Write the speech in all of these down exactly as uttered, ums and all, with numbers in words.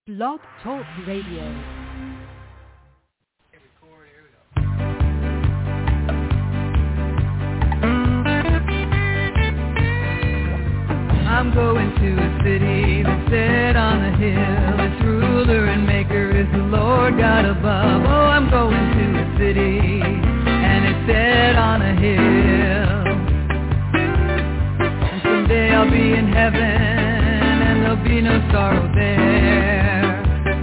Blog Talk Radio. I'm going to a city that's set on a hill. Its ruler and maker is the Lord God above. Oh, I'm going to a city and it's set on a hill. And someday I'll be in heaven and there'll be no sorrow there.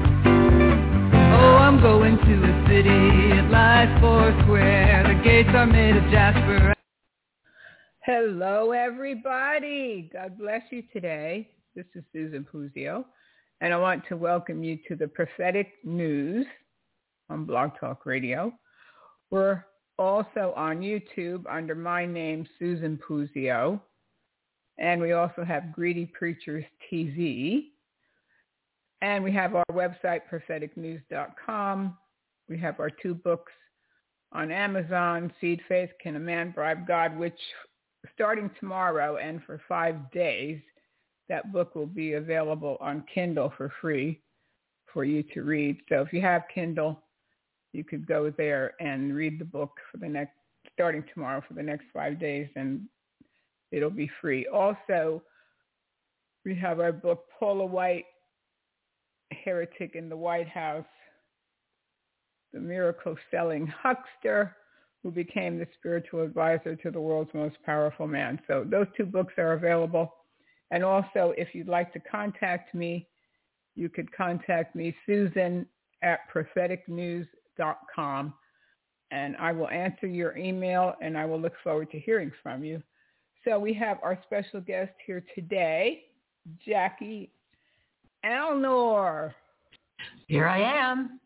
Oh, I'm going to a city, it lies four square. The gates are made of jasper. Hello, everybody. God bless you today. This is Susan Puzio, and I want to welcome you to the Prophetic News on Blog Talk Radio. We're also on YouTube under my name, Susan Puzio, and we also have Greedy Preachers T V, and we have our website, prophetic news dot com. We have our two books on Amazon, Seed Faith, Can a Man Bribe God, which starting tomorrow and for five days, that book will be available on Kindle for free for you to read. So if you have Kindle, you could go there and read the book for the next, starting tomorrow for the next five days, and it'll be free. Also, we have our book, Paula White, Heretic in the White House, the miracle-selling huckster who became the spiritual advisor to the world's most powerful man. So those two books are available. And also, if you'd like to contact me, you could contact me, Susan at prophetic news dot com, and I will answer your email, and I will look forward to hearing from you. So we have our special guest here today, Jackie Alnor. Here I am.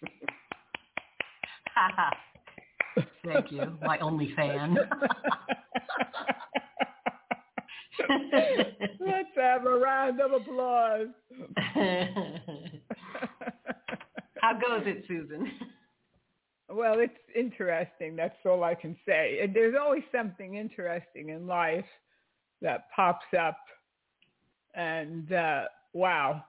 Thank you, my only fan. Let's have a round of applause. How goes it, Susan? Well, it's interesting. That's all I can say. And there's always something interesting in life that pops up. And uh, wow,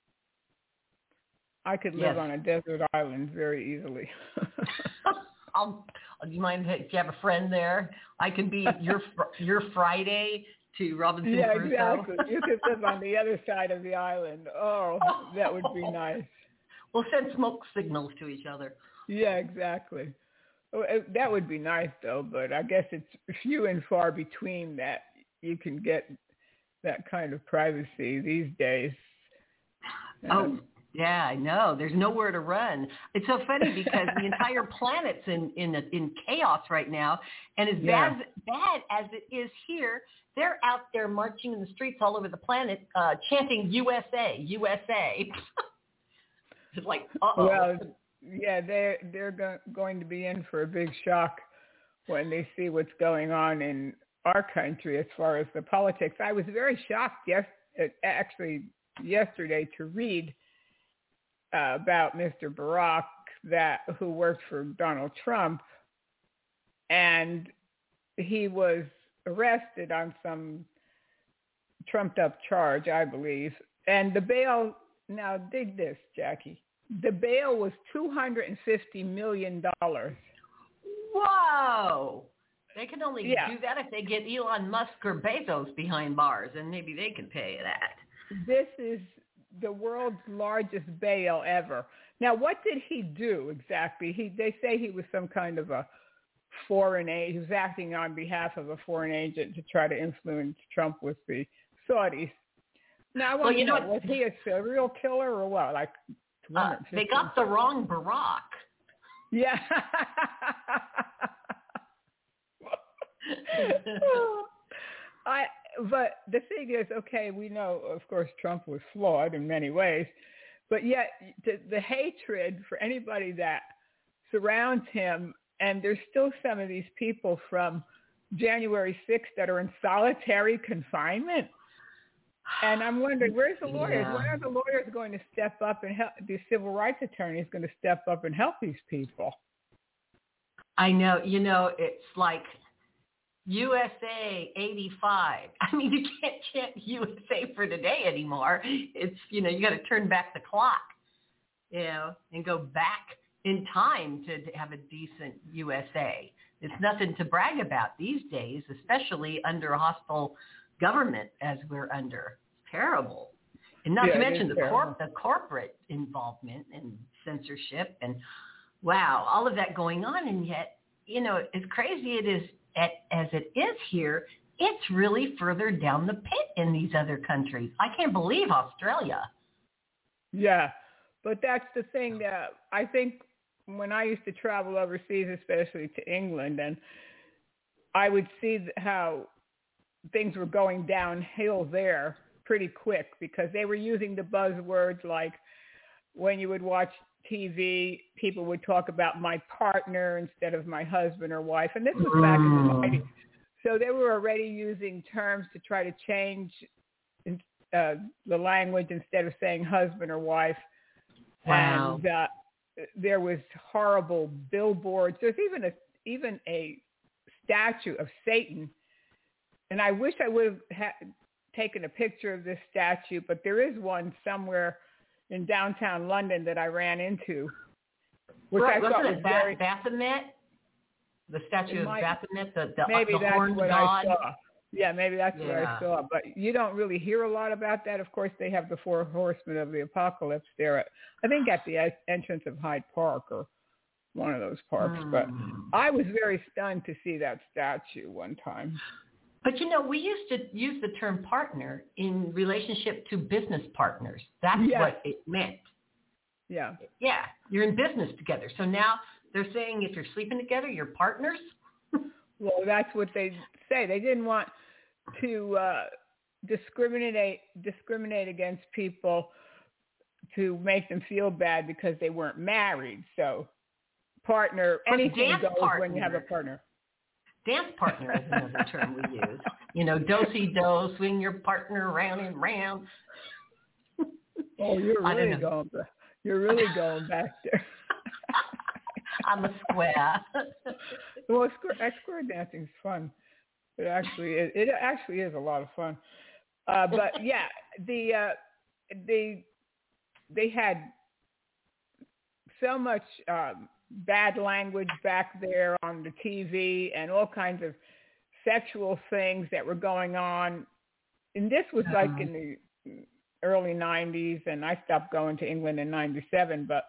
I could live yes. on a desert island very easily. I'll, do you mind if you have a friend there? I can be your your Friday to Robinson yeah, Crusoe. Yeah, exactly. You could live on the other side of the island. Oh, that would be nice. We'll send smoke signals to each other. Yeah, exactly. That would be nice, though, but I guess it's few and far between that you can get that kind of privacy these days. Oh, um, yeah, I know. There's nowhere to run. It's so funny because the entire planet's in, in in chaos right now. And as yeah. bad, bad as it is here, they're out there marching in the streets all over the planet, uh, chanting U S A, U S A. It's like, uh-oh. Well, yeah, they're, they're go- going to be in for a big shock when they see what's going on in our country as far as the politics. I was very shocked, yes, actually, yesterday to read Uh, about Mister Barack, that who worked for Donald Trump, and he was arrested on some trumped-up charge, I believe. And the bail, now dig this, Jackie, the bail was two hundred fifty million dollars. Whoa! They can only yeah. do that if they get Elon Musk or Bezos behind bars, and maybe they can pay that. This is the world's largest bail ever. Now, what did he do exactly? He, they say he was some kind of a foreign agent. He was acting on behalf of a foreign agent to try to influence Trump with the Saudis. Now, I want well, you to know, know, was he a serial killer or what? Like, uh, they got the wrong Barack. Yeah. I. But the thing is, okay, we know, of course, Trump was flawed in many ways, but yet the, the hatred for anybody that surrounds him, and there's still some of these people from January sixth that are in solitary confinement. And I'm wondering, where's the lawyers? Yeah. When are the lawyers going to step up and help, the civil rights attorneys going to step up and help these people? I know, you know, it's like, U S A eighty-five. I mean, you can't chant U S A for today anymore. It's, you know, you got to turn back the clock, you know, and go back in time to, to have a decent U S A. It's nothing to brag about these days, especially under a hostile government as we're under. It's terrible. And not Yeah, to it mention is the, terrible. corp- the corporate involvement and censorship and, wow, all of that going on. And yet, you know, as crazy it is at, as it is here, it's really further down the pit in these other countries. I can't believe Australia. Yeah, but that's the thing that I think when I used to travel overseas, especially to England, and I would see how things were going downhill there pretty quick because they were using the buzzwords like when you would watch T V, people would talk about my partner instead of my husband or wife. And this was back in the nineties. So they were already using terms to try to change uh, the language instead of saying husband or wife. Wow. And uh, there was horrible billboards. There's even a even a statue of Satan. And I wish I would have ha- taken a picture of this statue, but there is one somewhere in downtown London that I ran into, which right, I wasn't thought it was ba- very... Baphomet? The statue It of might- Baphomet, the, the, maybe the that's horned what god? I saw. Yeah, maybe that's what Yeah. I saw. But you don't really hear a lot about that. Of course, they have the four horsemen of the apocalypse there, at, I think at the entrance of Hyde Park or one of those parks. Mm. But I was very stunned to see that statue one time. But, you know, we used to use the term partner in relationship to business partners. That's Yes. what it meant. Yeah. Yeah, you're in business together. So now they're saying if you're sleeping together, you're partners? Well, that's what they say. They didn't want to uh, discriminate discriminate against people to make them feel bad because they weren't married. So partner, But anything dance goes partner. when you have a partner. Dance partner is another term we use. You know, do-si-do, swing your partner round and round. Oh, you're I don't really know. going back. You're really going back there. I'm a square. Well, square, square dancing is fun. It actually is. It actually is a lot of fun. Uh, but yeah, the uh, the they had so much um, bad language back there on the T V and all kinds of sexual things that were going on. And this was like Uh-huh. in the early nineties, and I stopped going to England in ninety-seven, but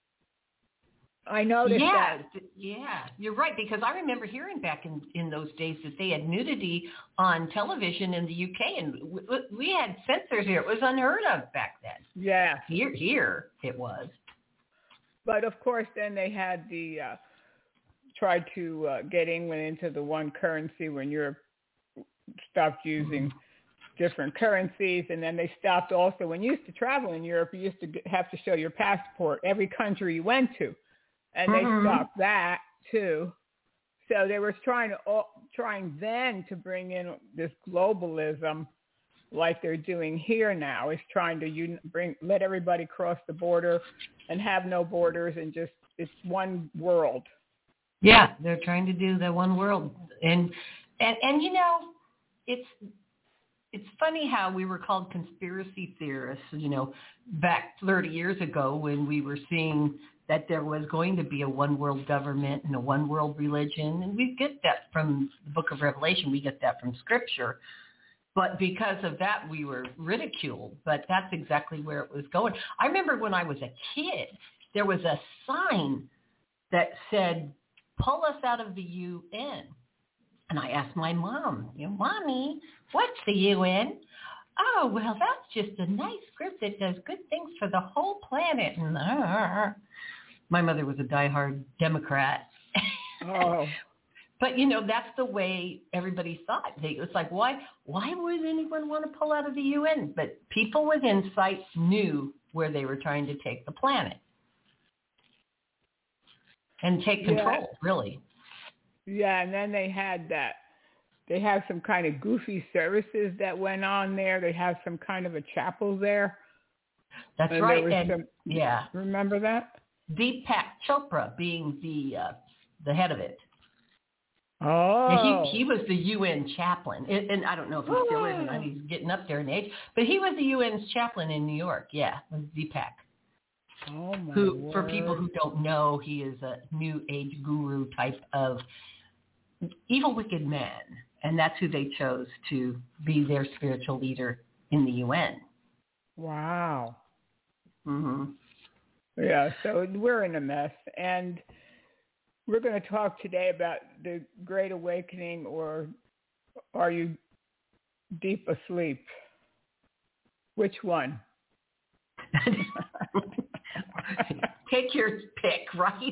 I noticed yeah, that. th- yeah, you're right, because I remember hearing back in, in those days that they had nudity on television in the U K, and w- w- we had censors here. It was unheard of back then. Yeah. Here, here it was. But of course, then they had the uh, tried to uh, get England into the one currency when Europe stopped using different currencies, and then they stopped also when you used to travel in Europe. You used to g- have to show your passport every country you went to, and they Mhm. stopped that too. So they were trying to all, trying then to bring in this globalism, like they're doing here now, is trying to un- bring let everybody cross the border and have no borders and just it's one world. Yeah, they're trying to do the one world, and and and you know, it's it's funny how we were called conspiracy theorists, you know, back thirty years ago when we were seeing that there was going to be a one world government and a one world religion, and we get that from the Book of Revelation, we get that from Scripture. But because of that, we were ridiculed. But that's exactly where it was going. I remember when I was a kid, there was a sign that said, "Pull us out of the U N." And I asked my mom, you know, "Mommy, what's the U N?" "Oh, well, that's just a nice group that does good things for the whole planet." And uh, my mother was a diehard Democrat. Oh. But, you know, that's the way everybody thought. They, it was like, why why would anyone want to pull out of the U N? But people with insight knew where they were trying to take the planet and take control, Yeah. really. Yeah, and then they had that. They have some kind of goofy services that went on there. They have some kind of a chapel there. That's And right. there was And, some- yeah, Remember that? Deepak Chopra being the uh, the head of it. Oh. Yeah, he he was the U N chaplain, and, and I don't know if he still is, and he's getting up there in age. But he was the U N's chaplain in New York. Yeah, with Deepak. Oh my Who, word. for people who don't know, he is a New Age guru type of evil, wicked man, and that's who they chose to be their spiritual leader in the U N. Wow. Mm-hmm. Yeah, so we're in a mess, and we're going to talk today about the Great Awakening, or are you deep asleep? Which one? Take your pick, right?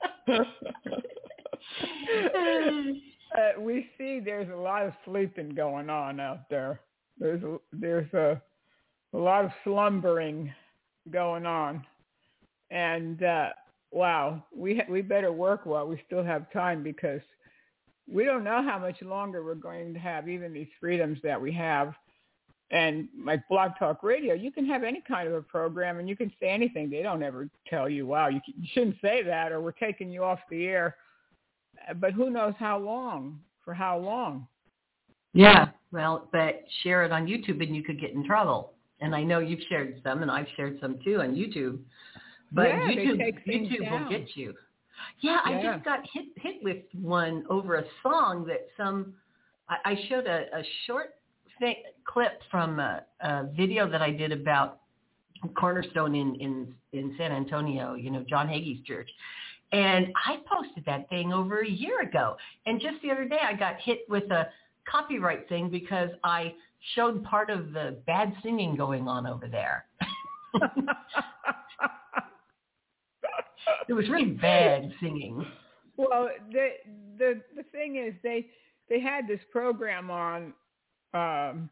uh, we see there's a lot of sleeping going on out there. There's a, there's a, a lot of slumbering going on. And uh, wow, we ha- we better work while we still have time, because we don't know how much longer we're going to have even these freedoms that we have. And like Blog Talk Radio, you can have any kind of a program and you can say anything. They don't ever tell you, wow, you, you shouldn't say that, or we're taking you off the air. But who knows how long, for how long. Yeah, well, but share it on YouTube and you could get in trouble. And I know you've shared some, and I've shared some too on YouTube. But yeah, YouTube, they take things YouTube down. will get you. Yeah, yeah, I just got hit hit with one over a song that some, I, I showed a, a short thing, clip from a, a video that I did about Cornerstone in, in, in San Antonio, you know, John Hagee's church. And I posted that thing over a year ago. And just the other day I got hit with a copyright thing because I showed part of the bad singing going on over there. It was really bad singing. Well, the the the thing is, they they had this program on um,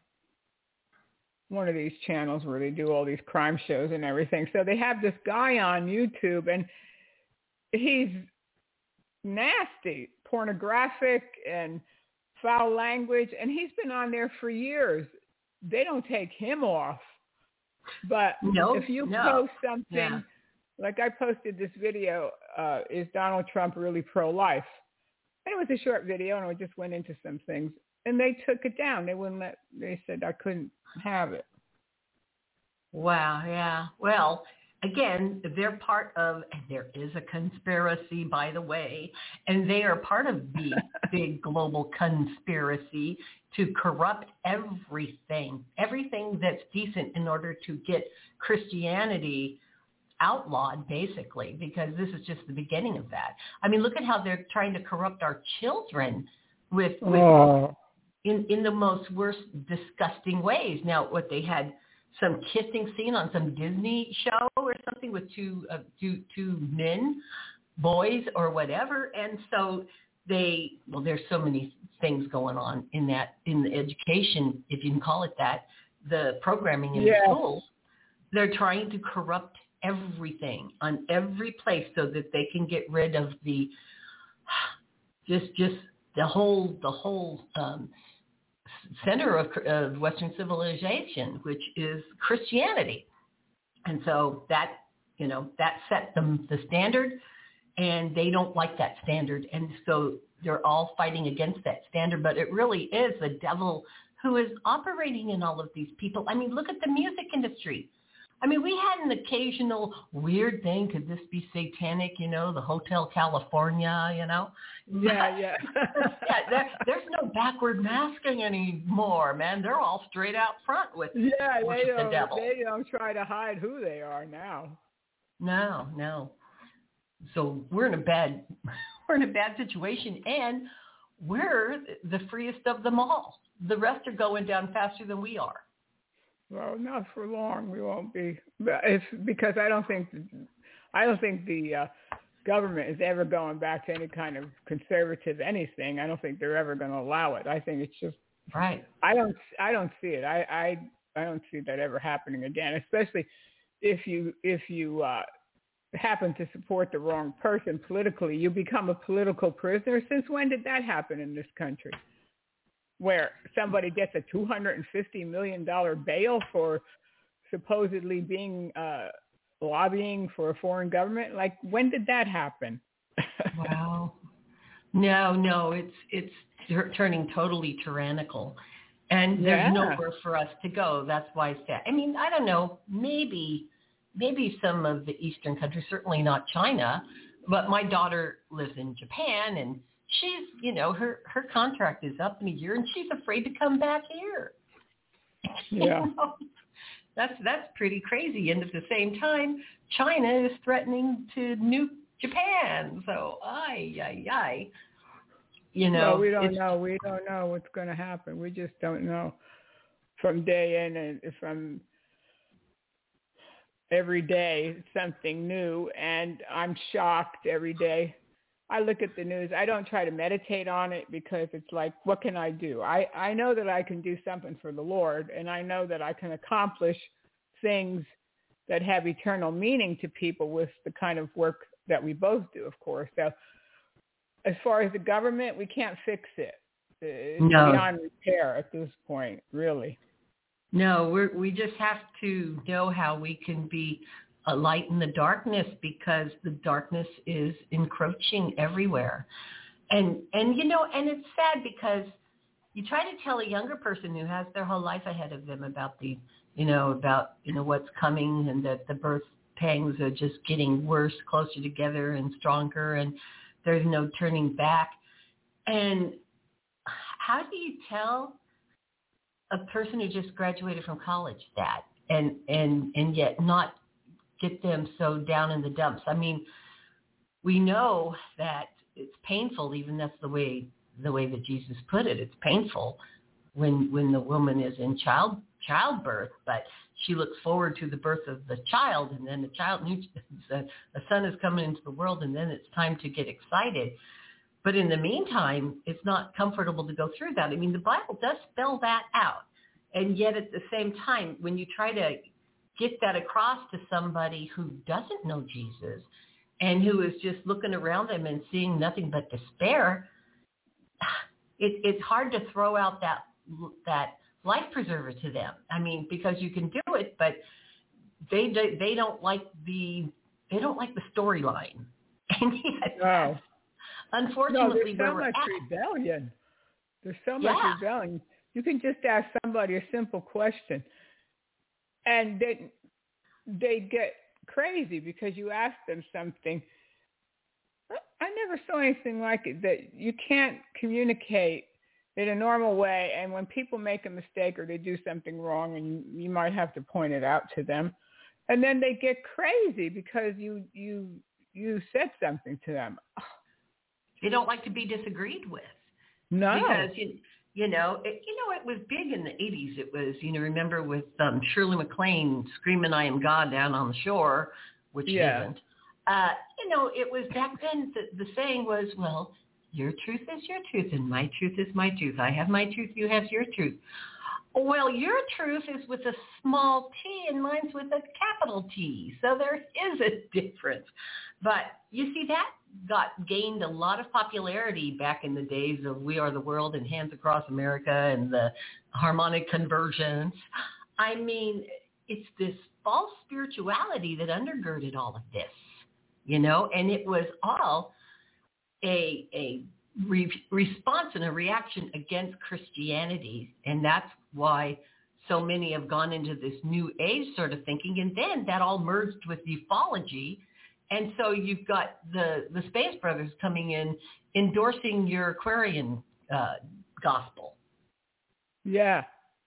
one of these channels where they do all these crime shows and everything. So they have this guy on YouTube, and he's nasty, pornographic, and foul language, and he's been on there for years. They don't take him off. But no, if you no. post something, yeah. like I posted this video, uh, is Donald Trump really pro-life? And it was a short video, and I just went into some things. And they took it down. They wouldn't let, they said I couldn't have it. Wow, yeah. Well, again, they're part of, and there is a conspiracy, by the way, and they are part of the big global conspiracy to corrupt everything, everything that's decent in order to get Christianity outlawed, basically, because this is just the beginning of that. I mean, look at how they're trying to corrupt our children with, with Oh. in, in the most worst, disgusting ways. Now, what they had some kissing scene on some Disney show or something with two, uh, two, two men, boys or whatever. And so they, well, there's so many things going on in that, in the education, if you can call it that, the programming in yeah. the schools. They're trying to corrupt everything on every place so that they can get rid of the, just, just the whole, the whole, um, center of, of Western civilization, which is Christianity. And so that, you know, that set them the standard, and they don't like that standard. And so they're all fighting against that standard. But it really is the devil who is operating in all of these people. I mean, look at the music industry. I mean, we had an occasional weird thing. Could this be satanic? You know, the Hotel California, you know? Yeah, yeah. yeah there, there's no backward masking anymore, man. They're all straight out front with yeah, they worship don't, the devil. They don't try to hide who they are now. No, no. So we're in a bad, we're in a bad situation, and we're the freest of them all. The rest are going down faster than we are. Well, not for long. We won't be. It's because I don't think I don't think the uh, government is ever going back to any kind of conservative anything. I don't think they're ever going to allow it. I think it's just right. I don't. I don't see it. I. I, I don't see that ever happening again. Especially if you if you uh, happen to support the wrong person politically, you become a political prisoner. Since when did that happen in this country? Where somebody gets a two hundred fifty million dollars bail for supposedly being uh, lobbying for a foreign government? Like, when did that happen? Wow. No, no, it's it's tur- turning totally tyrannical, and there's Yeah. nowhere for us to go. That's why it's sad. I mean, I don't know, maybe maybe some of the Eastern countries, certainly not China, but my daughter lives in Japan, and she's, you know, her her contract is up in a year, and she's afraid to come back here. Yeah. You know? That's that's pretty crazy. And at the same time, China is threatening to nuke Japan. So, ay, ay, ay. You know, well, we don't it's, know. We don't know what's going to happen. We just don't know from day in and from every day something new. And I'm shocked every day. I look at the news. I don't try to meditate on it because it's like, what can I do? I, I know that I can do something for the Lord, and I know that I can accomplish things that have eternal meaning to people with the kind of work that we both do, of course. So as far as the government, we can't fix it. It's No. beyond repair at this point, really. No, we're, we just have to know how we can be a light in the darkness, because the darkness is encroaching everywhere. And, and you know, and it's sad because you try to tell a younger person who has their whole life ahead of them about the, you know, about, you know, what's coming, and that the birth pangs are just getting worse, closer together and stronger, and there's no turning back. And how do you tell a person who just graduated from college that, and, and, and yet not get them so down in the dumps? I mean, we know that it's painful, even that's the way the way that Jesus put it. It's painful when when the woman is in child childbirth, but she looks forward to the birth of the child, and then the child, the son is coming into the world, and then it's time to get excited. But in the meantime, it's not comfortable to go through that. I mean, the Bible does spell that out, and yet at the same time, when you try to get that across to somebody who doesn't know Jesus and who is just looking around them and seeing nothing but despair, it, it's hard to throw out that that life preserver to them. I mean, because you can do it, but they they don't like the they don't like the storyline. And yet, No. unfortunately, no, there's so we're much at. rebellion. There's so much Yeah. rebellion. You can just ask somebody a simple question, and they they get crazy because you ask them something. I never saw anything like it, that you can't communicate in a normal way, and when people make a mistake or they do something wrong, and you, you might have to point it out to them, and then they get crazy because you you you said something to them. They don't like to be disagreed with. No. Because, you, you know, it, you know, it was big in the eighties. It was, you know, remember with um, Shirley MacLaine screaming, "I am God" down on the shore, which Yeah. isn't. Uh, you know, it was back then, the, the saying was, well, your truth is your truth and my truth is my truth. I have my truth, you have your truth. Well, your truth is with a small t and mine's with a capital T. So there is a difference. But you see, that got gained a lot of popularity back in the days of We Are the World and Hands Across America and the harmonic convergence. I mean, it's this false spirituality that undergirded all of this, you know, and it was all a a re- response and a reaction against Christianity. And that's why so many have gone into this new age sort of thinking. And then that all merged with ufology. And so you've got the, the Space Brothers coming in, endorsing your Aquarian uh, gospel. Yeah.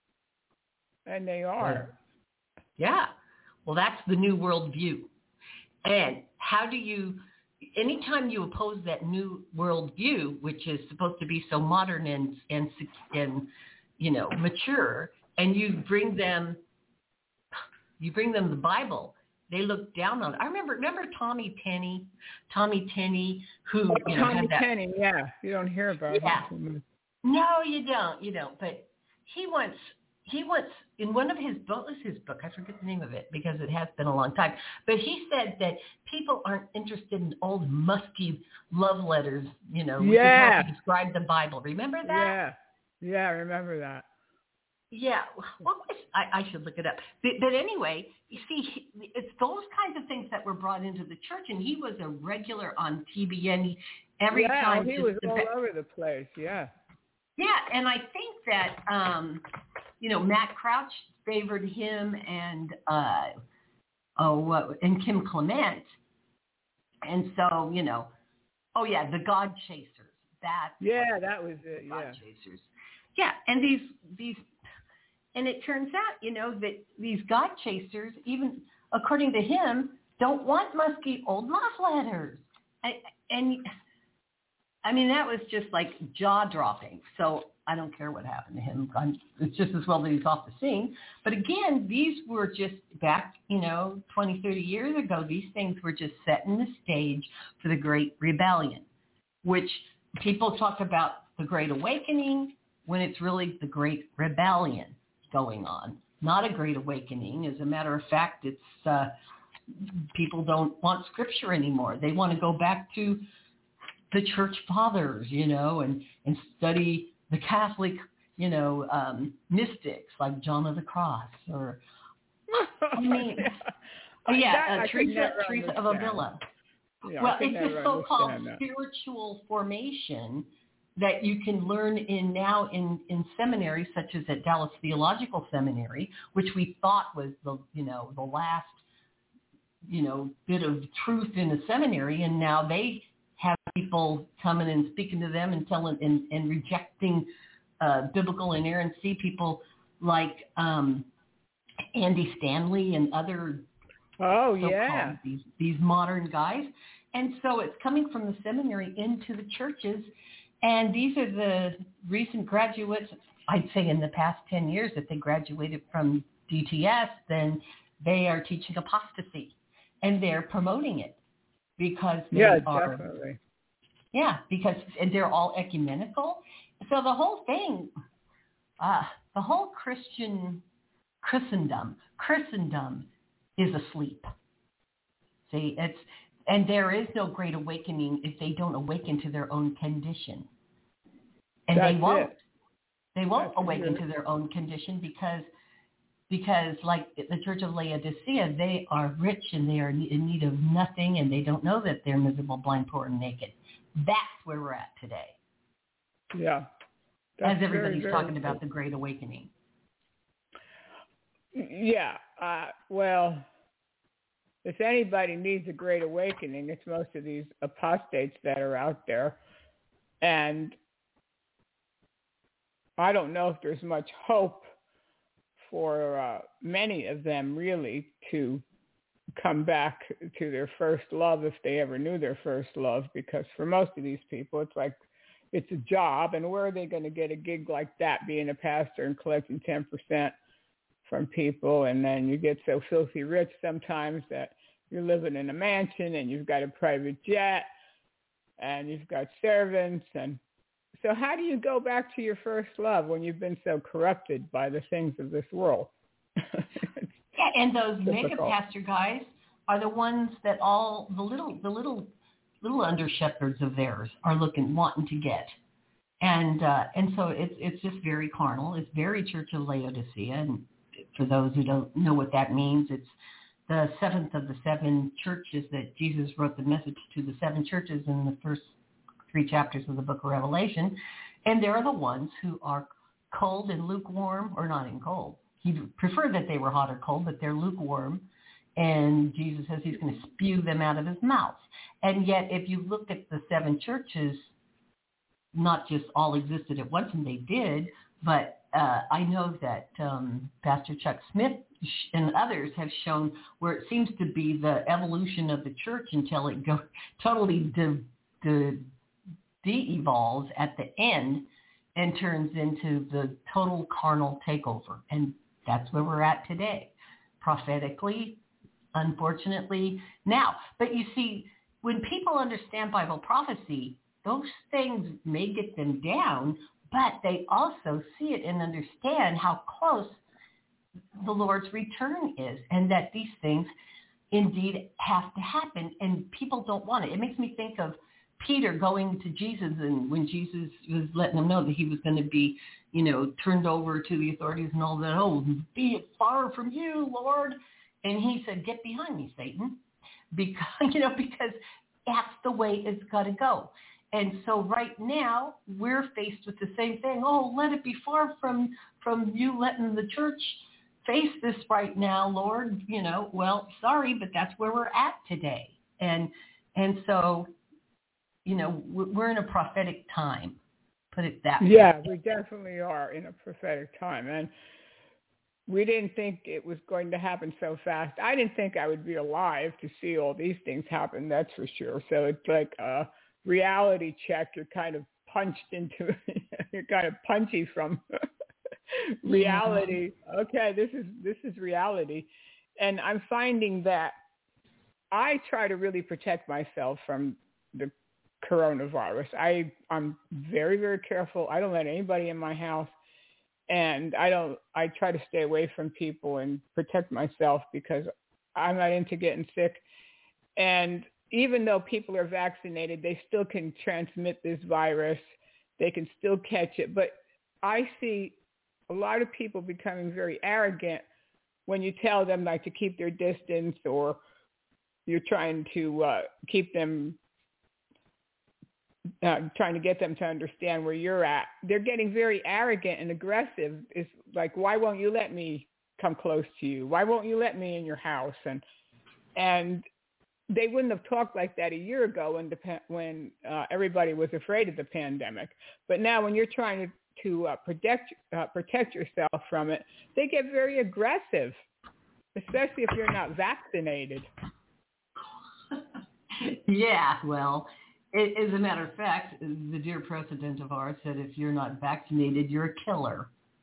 And they are. Yeah. Well, that's the new world view. And how do you, anytime you oppose that new world view, which is supposed to be so modern and, and, and you know, mature, and you bring them, you bring them the Bible, they look down on it. I remember, remember Tommy Tenney, Tommy Tenney, who, Oh, you know, Tommy had that. Tenney, yeah. You don't hear about Yeah. him. No, you don't, you don't. But he once, he once, in one of his, what was his book? I forget the name of it because it has been a long time. But he said that people aren't interested in old musky love letters, you know, which Yeah. is how he described the Bible. Remember that? Yeah. Yeah, I remember that. Yeah, what was, I, I should look it up. But, but anyway, you see, it's those kinds of things that were brought into the church, and he was a regular on T B N. He, Every yeah, time. he just was the all be- over the place. Yeah. Yeah, and I think that, um, you know, Matt Crouch favored him and, uh, oh, what, and Kim Clement. And so, you know, oh, yeah, the God Chasers. That's Yeah, that was it, God yeah. Chasers. Yeah, and these, these, and it turns out, you know, that these God Chasers, even according to him, don't want musky old moth letters. I, and I mean, that was just like jaw-dropping. So I don't care what happened to him. I'm, it's just as well that he's off the scene. But again, these were just back, you know, twenty, thirty years ago, these things were just setting the stage for the Great Rebellion, which people talk about the Great Awakening when it's really the Great Rebellion going on. Not a Great Awakening. As a matter of fact, it's uh, people don't want Scripture anymore. They want to go back to the church fathers, you know, and, and study the Catholic, you know, um, mystics like John of the Cross or, I mean, yeah, yeah, that, uh, I Teresa, Teresa of Avila. Yeah, well, it's a a so-called spiritual formation that you can learn in now in, in seminaries such as at Dallas Theological Seminary, which we thought was the, you know, the last, you know, bit of truth in a seminary, and now they have people coming and speaking to them and telling and, and rejecting uh, biblical inerrancy. People like um, Andy Stanley and other oh yeah these these modern guys, and so it's coming from the seminary into the churches, and these are the recent graduates. I'd say in the past ten years that they graduated from D T S, then they are teaching apostasy, and they're promoting it. Because they yeah, are, definitely. Yeah, because they're all ecumenical. So the whole thing, uh, the whole Christian Christendom, Christendom is asleep. See, it's and there is no great awakening if they don't awaken to their own condition, and That's they won't. It. They won't That's awaken it. to their own condition because. Because like the Church of Laodicea, they are rich and they are in need of nothing, and they don't know that they're miserable, blind, poor, and naked. That's where we're at today. Yeah. As everybody's very, very talking true. about the Great Awakening. Yeah. Uh, well, if anybody needs a great awakening, it's most of these apostates that are out there. And I don't know if there's much hope for uh, many of them really to come back to their first love if they ever knew their first love, because for most of these people it's like it's a job, and where are they going to get a gig like that, being a pastor and collecting ten percent from people, and then you get so filthy rich sometimes that you're living in a mansion and you've got a private jet and you've got servants. And so how do you go back to your first love when you've been so corrupted by the things of this world? Yeah, and those mega pastor guys are the ones that all the little the little little under shepherds of theirs are looking wanting to get. And uh, and so it's it's just very carnal. It's very Church of Laodicea. And for those who don't know what that means, it's the seventh of the seven churches that Jesus wrote the message to, the seven churches in the first three chapters of the book of Revelation. And they're the ones who are cold and lukewarm, or not in cold. He preferred that they were hot or cold, but they're lukewarm. And Jesus says he's going to spew them out of his mouth. And yet, if you look at the seven churches, not just all existed at once, and they did, but uh, I know that um, Pastor Chuck Smith and others have shown where it seems to be the evolution of the church until it go, totally de, de, de-evolves at the end and turns into the total carnal takeover. And that's where we're at today, prophetically, unfortunately, now. But you see, when people understand Bible prophecy, those things may get them down, but they also see it and understand how close the Lord's return is, and that these things indeed have to happen, and people don't want it. It makes me think of Peter going to Jesus, and when Jesus was letting him know that he was going to be, you know, turned over to the authorities and all that, oh, be it far from you, Lord. And he said, get behind me, Satan, because, you know, because that's the way it's got to go. And so right now we're faced with the same thing. Oh, let it be far from from you letting the church face this right now, Lord. You know, well, sorry, but that's where we're at today. And and so, you know, we're in a prophetic time. Put it that way. Yeah, we definitely are in a prophetic time. And we didn't think it was going to happen so fast. I didn't think I would be alive to see all these things happen, that's for sure. So it's like a reality check. You're kind of punched into, you're kind of punchy from reality. Yeah. Okay, this is this is reality. And I'm finding that I try to really protect myself from the coronavirus. I, I'm very, very careful. I don't let anybody in my house. And I don't, I try to stay away from people and protect myself because I'm not into getting sick. And even though people are vaccinated, they still can transmit this virus. They can still catch it. But I see a lot of people becoming very arrogant when you tell them like to keep their distance, or you're trying to uh, keep them Uh, trying to get them to understand where you're at. They're getting very arrogant and aggressive. It's like, why won't you let me come close to you? Why won't you let me in your house? And and they wouldn't have talked like that a year ago when the, when uh, everybody was afraid of the pandemic. But now when you're trying to, to uh, protect uh, protect yourself from it, they get very aggressive, especially if you're not vaccinated. Yeah, well, as a matter of fact, the dear president of ours said, if you're not vaccinated, you're a killer.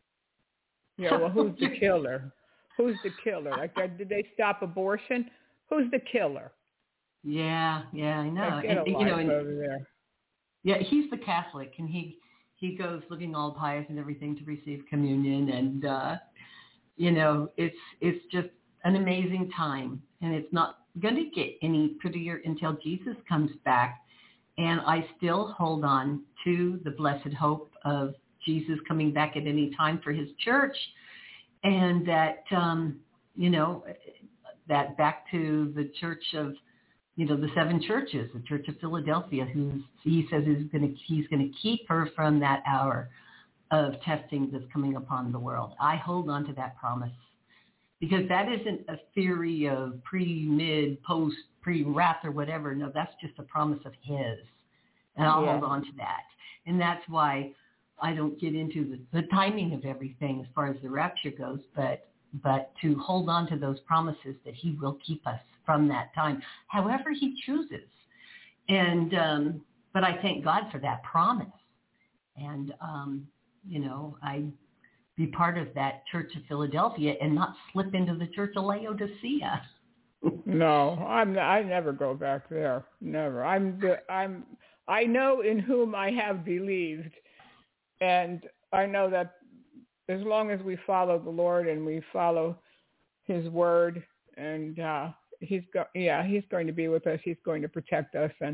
Yeah, well, who's the killer? Who's the killer? Like, did they stop abortion? Who's the killer? Yeah, yeah, I know. Like, get a and, you know, and, over there. Yeah, he's the Catholic, and he he goes looking all pious and everything to receive communion, and uh, you know, it's it's just an amazing time, and it's not going to get any prettier until Jesus comes back. And I still hold on to the blessed hope of Jesus coming back at any time for his church. And that, um, you know, that back to the church of, you know, the seven churches, the Church of Philadelphia, who he says is going to, he's going to keep her from that hour of testing that's coming upon the world. I hold on to that promise, because that isn't a theory of pre, mid, post, pre-wrath or whatever. No, that's just a promise of his. And I'll yeah. hold on to that. And that's why I don't get into the, the timing of everything as far as the rapture goes, but but to hold on to those promises that he will keep us from that time, however he chooses. And um, but I thank God for that promise. And, um, you know, I be part of that Church of Philadelphia and not slip into the Church of Laodicea. No, I'm. I never go back there. Never. I'm. The, I'm. I know in whom I have believed, and I know that as long as we follow the Lord and we follow His word, and uh, He's go. Yeah, He's going to be with us. He's going to protect us, and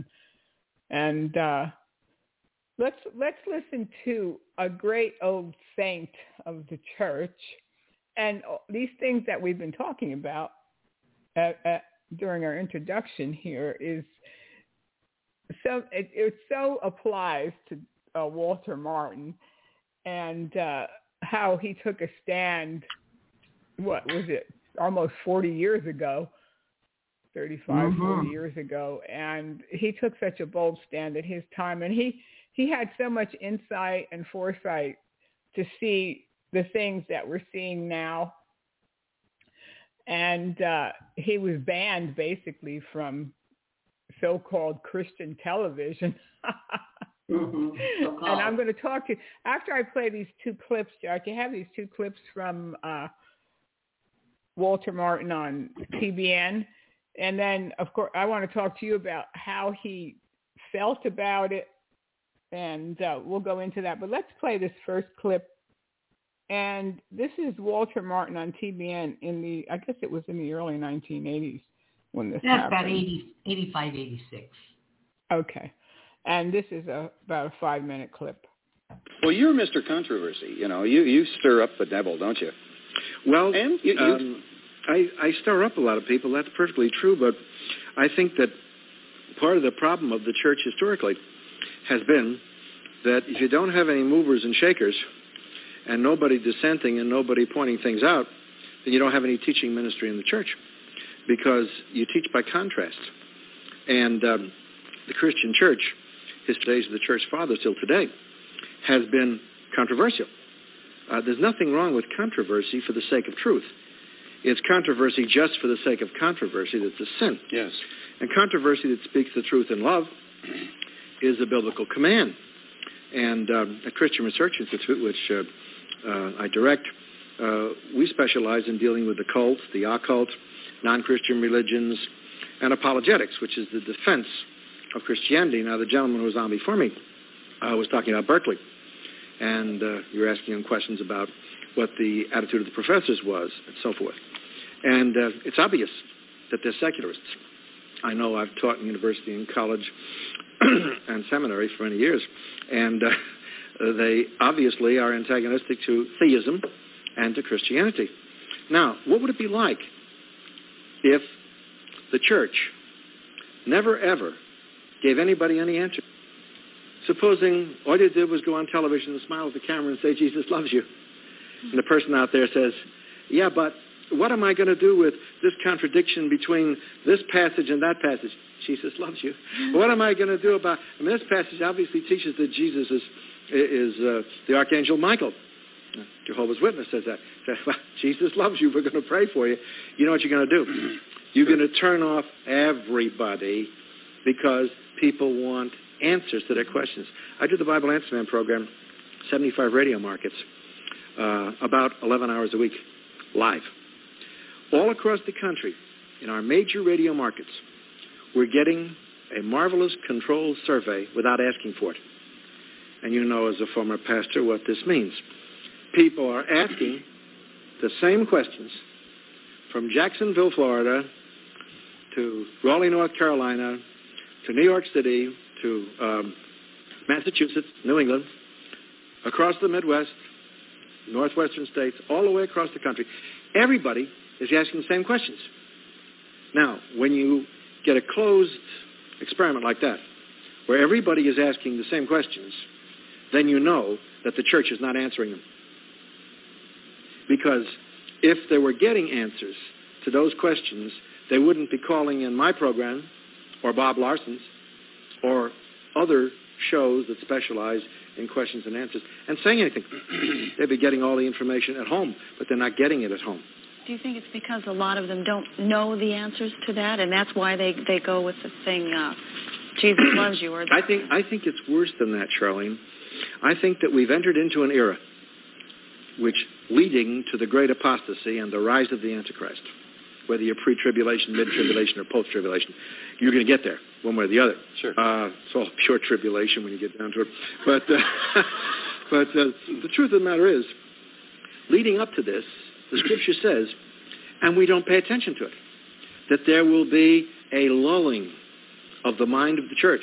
and uh, let's let's listen to a great old saint of the church, and these things that we've been talking about At, at, during our introduction here is so it, it so applies to uh, Walter Martin, and uh, how he took a stand. What was it? Almost forty years ago, thirty-five, mm-hmm. forty years ago, and he took such a bold stand at his time, and he he had so much insight and foresight to see the things that we're seeing now. And uh, he was banned basically from so-called Christian television. mm-hmm. And I'm going to talk to you after I play these two clips, Jack. You have these two clips from uh, Walter Martin on T B N. And then, of course, I want to talk to you about how he felt about it. And uh, we'll go into that. But let's play this first clip. And this is Walter Martin on T B N in the, I guess it was in the early nineteen eighties when this That's happened. about eighty, eighty-five, eighty-six. Okay. And this is a, about a five-minute clip. Well, you're Mister Controversy. You know, you, you stir up the devil, don't you? Well, and you, you, um, I, I stir up a lot of people. That's perfectly true. But I think that part of the problem of the church historically has been that if you don't have any movers and shakers and nobody dissenting and nobody pointing things out, then you don't have any teaching ministry in the church, because you teach by contrast. And um, the Christian church, his days of the church fathers till today, has been controversial. Uh, there's nothing wrong with controversy for the sake of truth. It's controversy just for the sake of controversy that's a sin. Yes. And controversy that speaks the truth in love is a biblical command. And um, at Christian Research Institute, which uh, uh, I direct, uh, we specialize in dealing with the cult, the occult, non-Christian religions, and apologetics, which is the defense of Christianity. Now, the gentleman who was on before me uh, was talking about Berkeley, and uh, you were asking him questions about what the attitude of the professors was, and so forth. And uh, it's obvious that they're secularists. I know I've taught in university and college and seminary for many years, and uh, they obviously are antagonistic to theism and to Christianity. Now, what would it be like if the church never, ever gave anybody any answer? Supposing all you did was go on television and smile at the camera and say, Jesus loves you. And the person out there says, yeah, but what am I going to do with this contradiction between this passage and that passage? Jesus loves you. What am I going to do about, I mean, this passage obviously teaches that Jesus is, is uh, the Archangel Michael. Jehovah's Witness says that. Says, well, Jesus loves you. We're going to pray for you. You know what you're going to do? You're going to turn off everybody because people want answers to their questions. I do the Bible Answer Man program, seventy-five radio markets, uh, about eleven hours a week, live. All across the country, in our major radio markets, we're getting a marvelous control survey without asking for it. And you know, as a former pastor, what this means. People are asking the same questions from Jacksonville, Florida, to Raleigh, North Carolina, to New York City, to um, Massachusetts, New England, across the Midwest, northwestern states, all the way across the country. Everybody is asking the same questions. Now, when you get a closed experiment like that, where everybody is asking the same questions, then you know that the church is not answering them. Because if they were getting answers to those questions, they wouldn't be calling in my program or Bob Larson's or other shows that specialize in questions and answers and saying anything. They'd be getting all the information at home, but they're not getting it at home. Do you think it's because a lot of them don't know the answers to that, and that's why they, they go with the thing, uh, Jesus loves you? Or I think I think it's worse than that, Charlene. I think that we've entered into an era which leading to the great apostasy and the rise of the Antichrist, whether you're pre-tribulation, mid-tribulation, or post-tribulation, you're going to get there one way or the other. Sure. Uh, it's all pure tribulation when you get down to it. But, uh, but uh, the truth of the matter is, leading up to this, the Scripture says, and we don't pay attention to it, that there will be a lulling of the mind of the church,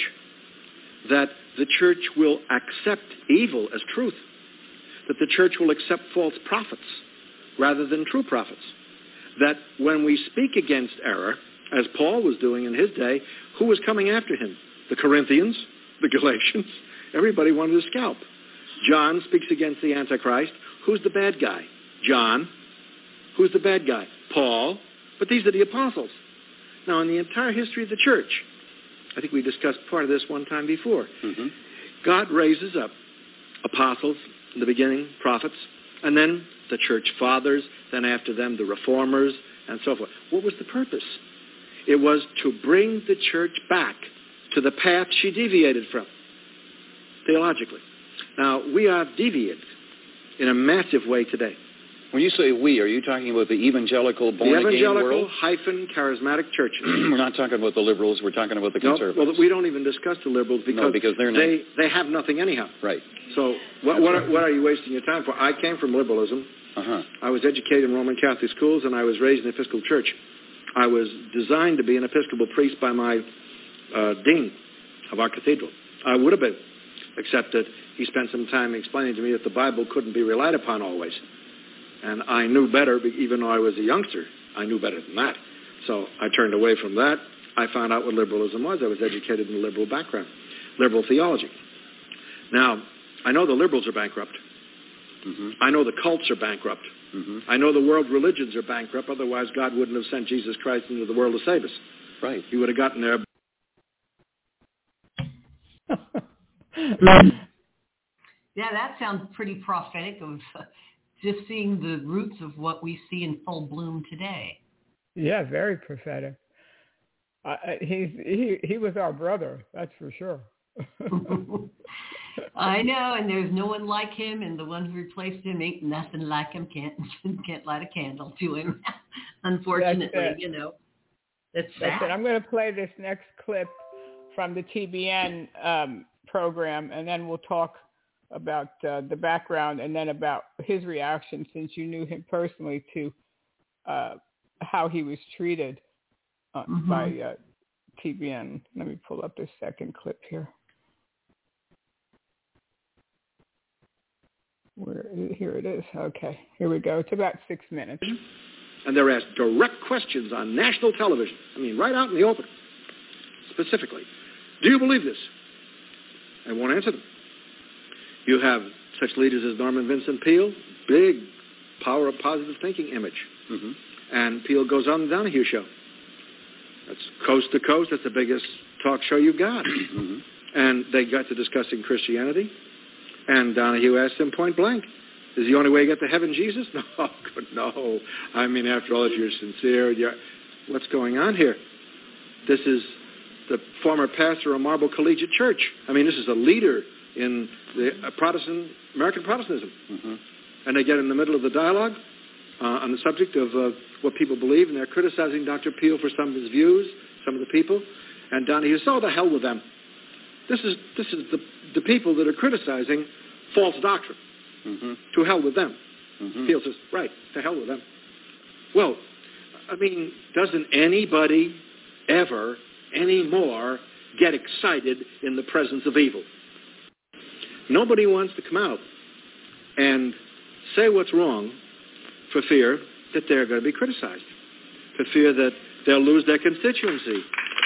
that the church will accept evil as truth, that the church will accept false prophets rather than true prophets, that when we speak against error, as Paul was doing in his day, who was coming after him? The Corinthians, the Galatians, everybody wanted to scalp. John speaks against the Antichrist. Who's the bad guy? John. Who's the bad guy? Paul. But these are the apostles. Now, in the entire history of the church, I think we discussed part of this one time before, Mm-hmm. God raises up apostles in the beginning, prophets, and then the church fathers, then after them the reformers, and so forth. What was the purpose? It was to bring the church back to the path she deviated from, theologically. Now, we are deviated in a massive way today. When you say we, are you talking about the evangelical, born-again The evangelical world? hyphen charismatic churches. We're not talking about the liberals. We're talking about the No, conservatives. well, we don't even discuss the liberals because, No, because they're not- they, they have nothing anyhow. Right. So what, what, are, what are you wasting your time for? I came from liberalism. Uh-huh. I was educated in Roman Catholic schools, and I was raised in the Episcopal Church. I was designed to be an Episcopal priest by my uh, dean of our cathedral. I would have been, except that he spent some time explaining to me that the Bible couldn't be relied upon always. And I knew better, even though I was a youngster. I knew better than that. So I turned away from that. I found out what liberalism was. I was educated in a liberal background, liberal theology. Now, I know the liberals are bankrupt. Mm-hmm. I know the cults are bankrupt. Mm-hmm. I know the world religions are bankrupt. Otherwise, God wouldn't have sent Jesus Christ into the world to save us. Right. He would have gotten there. Yeah, that sounds pretty prophetic of uh, just seeing the roots of what we see in full bloom today. Yeah, very prophetic. Uh, he's he he was our brother, that's for sure. I know, and there's no one like him, and the one who replaced him ain't nothing like him. Can't can't light a candle to him. Unfortunately, you know. That's That's sad. it. I'm going to play this next clip from the T B N um, program, and then we'll talk about uh, the background and then about his reaction, since you knew him personally, to uh, how he was treated uh, Mm-hmm. by uh, T B N. Let me pull up this second clip here. Where, here it is. Okay, here we go. It's about six minutes. And they're asked direct questions on national television. I mean, right out in the open. Specifically, do you believe this? They won't answer them. You have such leaders as Norman Vincent Peale, big power of positive thinking image. Mm-hmm. And Peale goes on the Donahue Show. That's coast to coast. That's the biggest talk show you've got. Mm-hmm. And they got to discussing Christianity. And Donahue asked him point blank, is the only way you get to heaven Jesus? No, no. I mean, after all, if you're sincere, you're, what's going on here? This is the former pastor of Marble Collegiate Church. I mean, this is a leader in the uh, Protestant, American Protestantism. Mm-hmm. And they get in the middle of the dialogue uh, on the subject of uh, what people believe, and they're criticizing Doctor Peale for some of his views, some of the people. And Donahue says, oh, the hell with them. This is, this is the, the people that are criticizing false doctrine. Mm-hmm. To hell with them. Mm-hmm. Peale says, right, to hell with them. Well, I mean, doesn't anybody ever anymore get excited in the presence of evil? Nobody wants to come out and say what's wrong for fear that they're going to be criticized, for fear that they'll lose their constituency.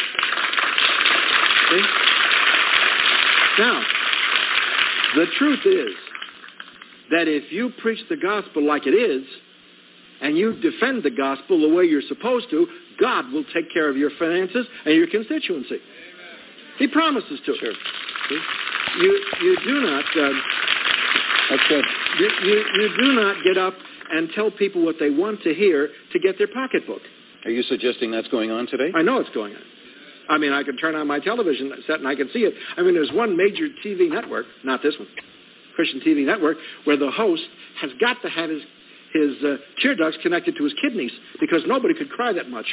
See? Now, the truth is that if you preach the gospel like it is, and you defend the gospel the way you're supposed to, God will take care of your finances and your constituency. Amen. He promises to. Sure. See? You you do not um, That's good. you, you you do not get up and tell people what they want to hear to get their pocketbook. Are you suggesting that's going on today? I know it's going on. I mean, I can turn on my television set and I can see it. I mean, there's one major T V network, not this one, Christian T V network, where the host has got to have his his uh, tear ducts connected to his kidneys because nobody could cry that much.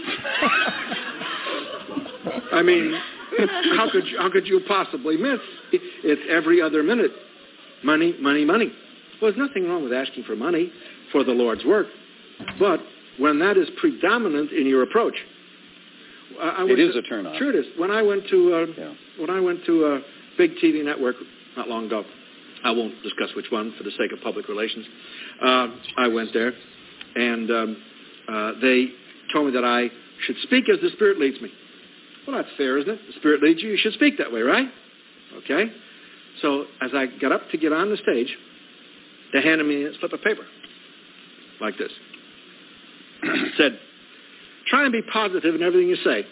I mean, how could you, how could you possibly miss? It's every other minute. Money, money, money. Well, there's nothing wrong with asking for money for the Lord's work, but when that is predominant in your approach, uh, I it is to, a turn on. Sure, it is. When I went to uh, yeah. when I went to a big T V network not long ago, I won't discuss which one for the sake of public relations. Uh, I went there, and um, uh, they told me that I should speak as the Spirit leads me. Well, that's fair, isn't it? The Spirit leads you, you should speak that way, right? Okay? So as I got up to get on the stage, they handed me a slip of paper like this. It said, try and be positive in everything you say.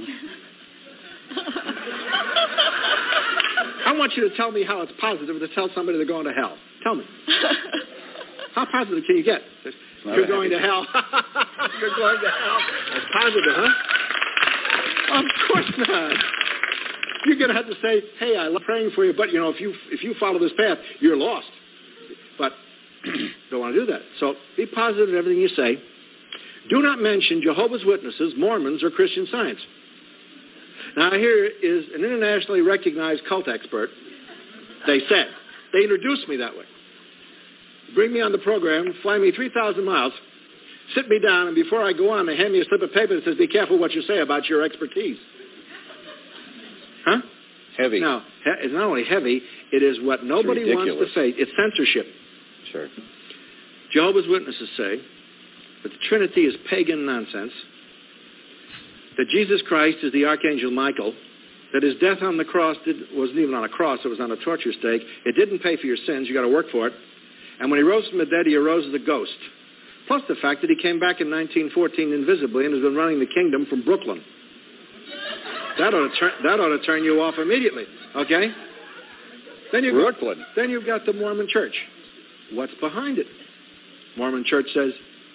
I want you to tell me how it's positive to tell somebody they're going to hell. Tell me. How positive can you get? You're going to hell. You're going to hell. That's positive, huh? Of course not. You're going to have to say, hey, I love praying for you, but, you know, if you if you follow this path, you're lost. But don't want to do that. So be positive in everything you say. Do not mention Jehovah's Witnesses, Mormons, or Christian Science. Now, here is an internationally recognized cult expert. They said. They introduced me that way. Bring me on the program, fly me three thousand miles, sit me down, and before I go on, they hand me a slip of paper that says, be careful what you say about your expertise. Huh? Heavy. Now, it's not only heavy, it is what nobody wants to say. It's censorship. Sure. Jehovah's Witnesses say that the Trinity is pagan nonsense, that Jesus Christ is the Archangel Michael, that his death on the cross did, wasn't even on a cross, it was on a torture stake. It didn't pay for your sins. You got to work for it. And when he rose from the dead, he arose as a ghost. Plus the fact that he came back in nineteen fourteen invisibly and has been running the kingdom from Brooklyn. That ought to turn, that ought to turn you off immediately, okay? Then you've Brooklyn. Got, then you've got the Mormon Church. What's behind it? Mormon Church says,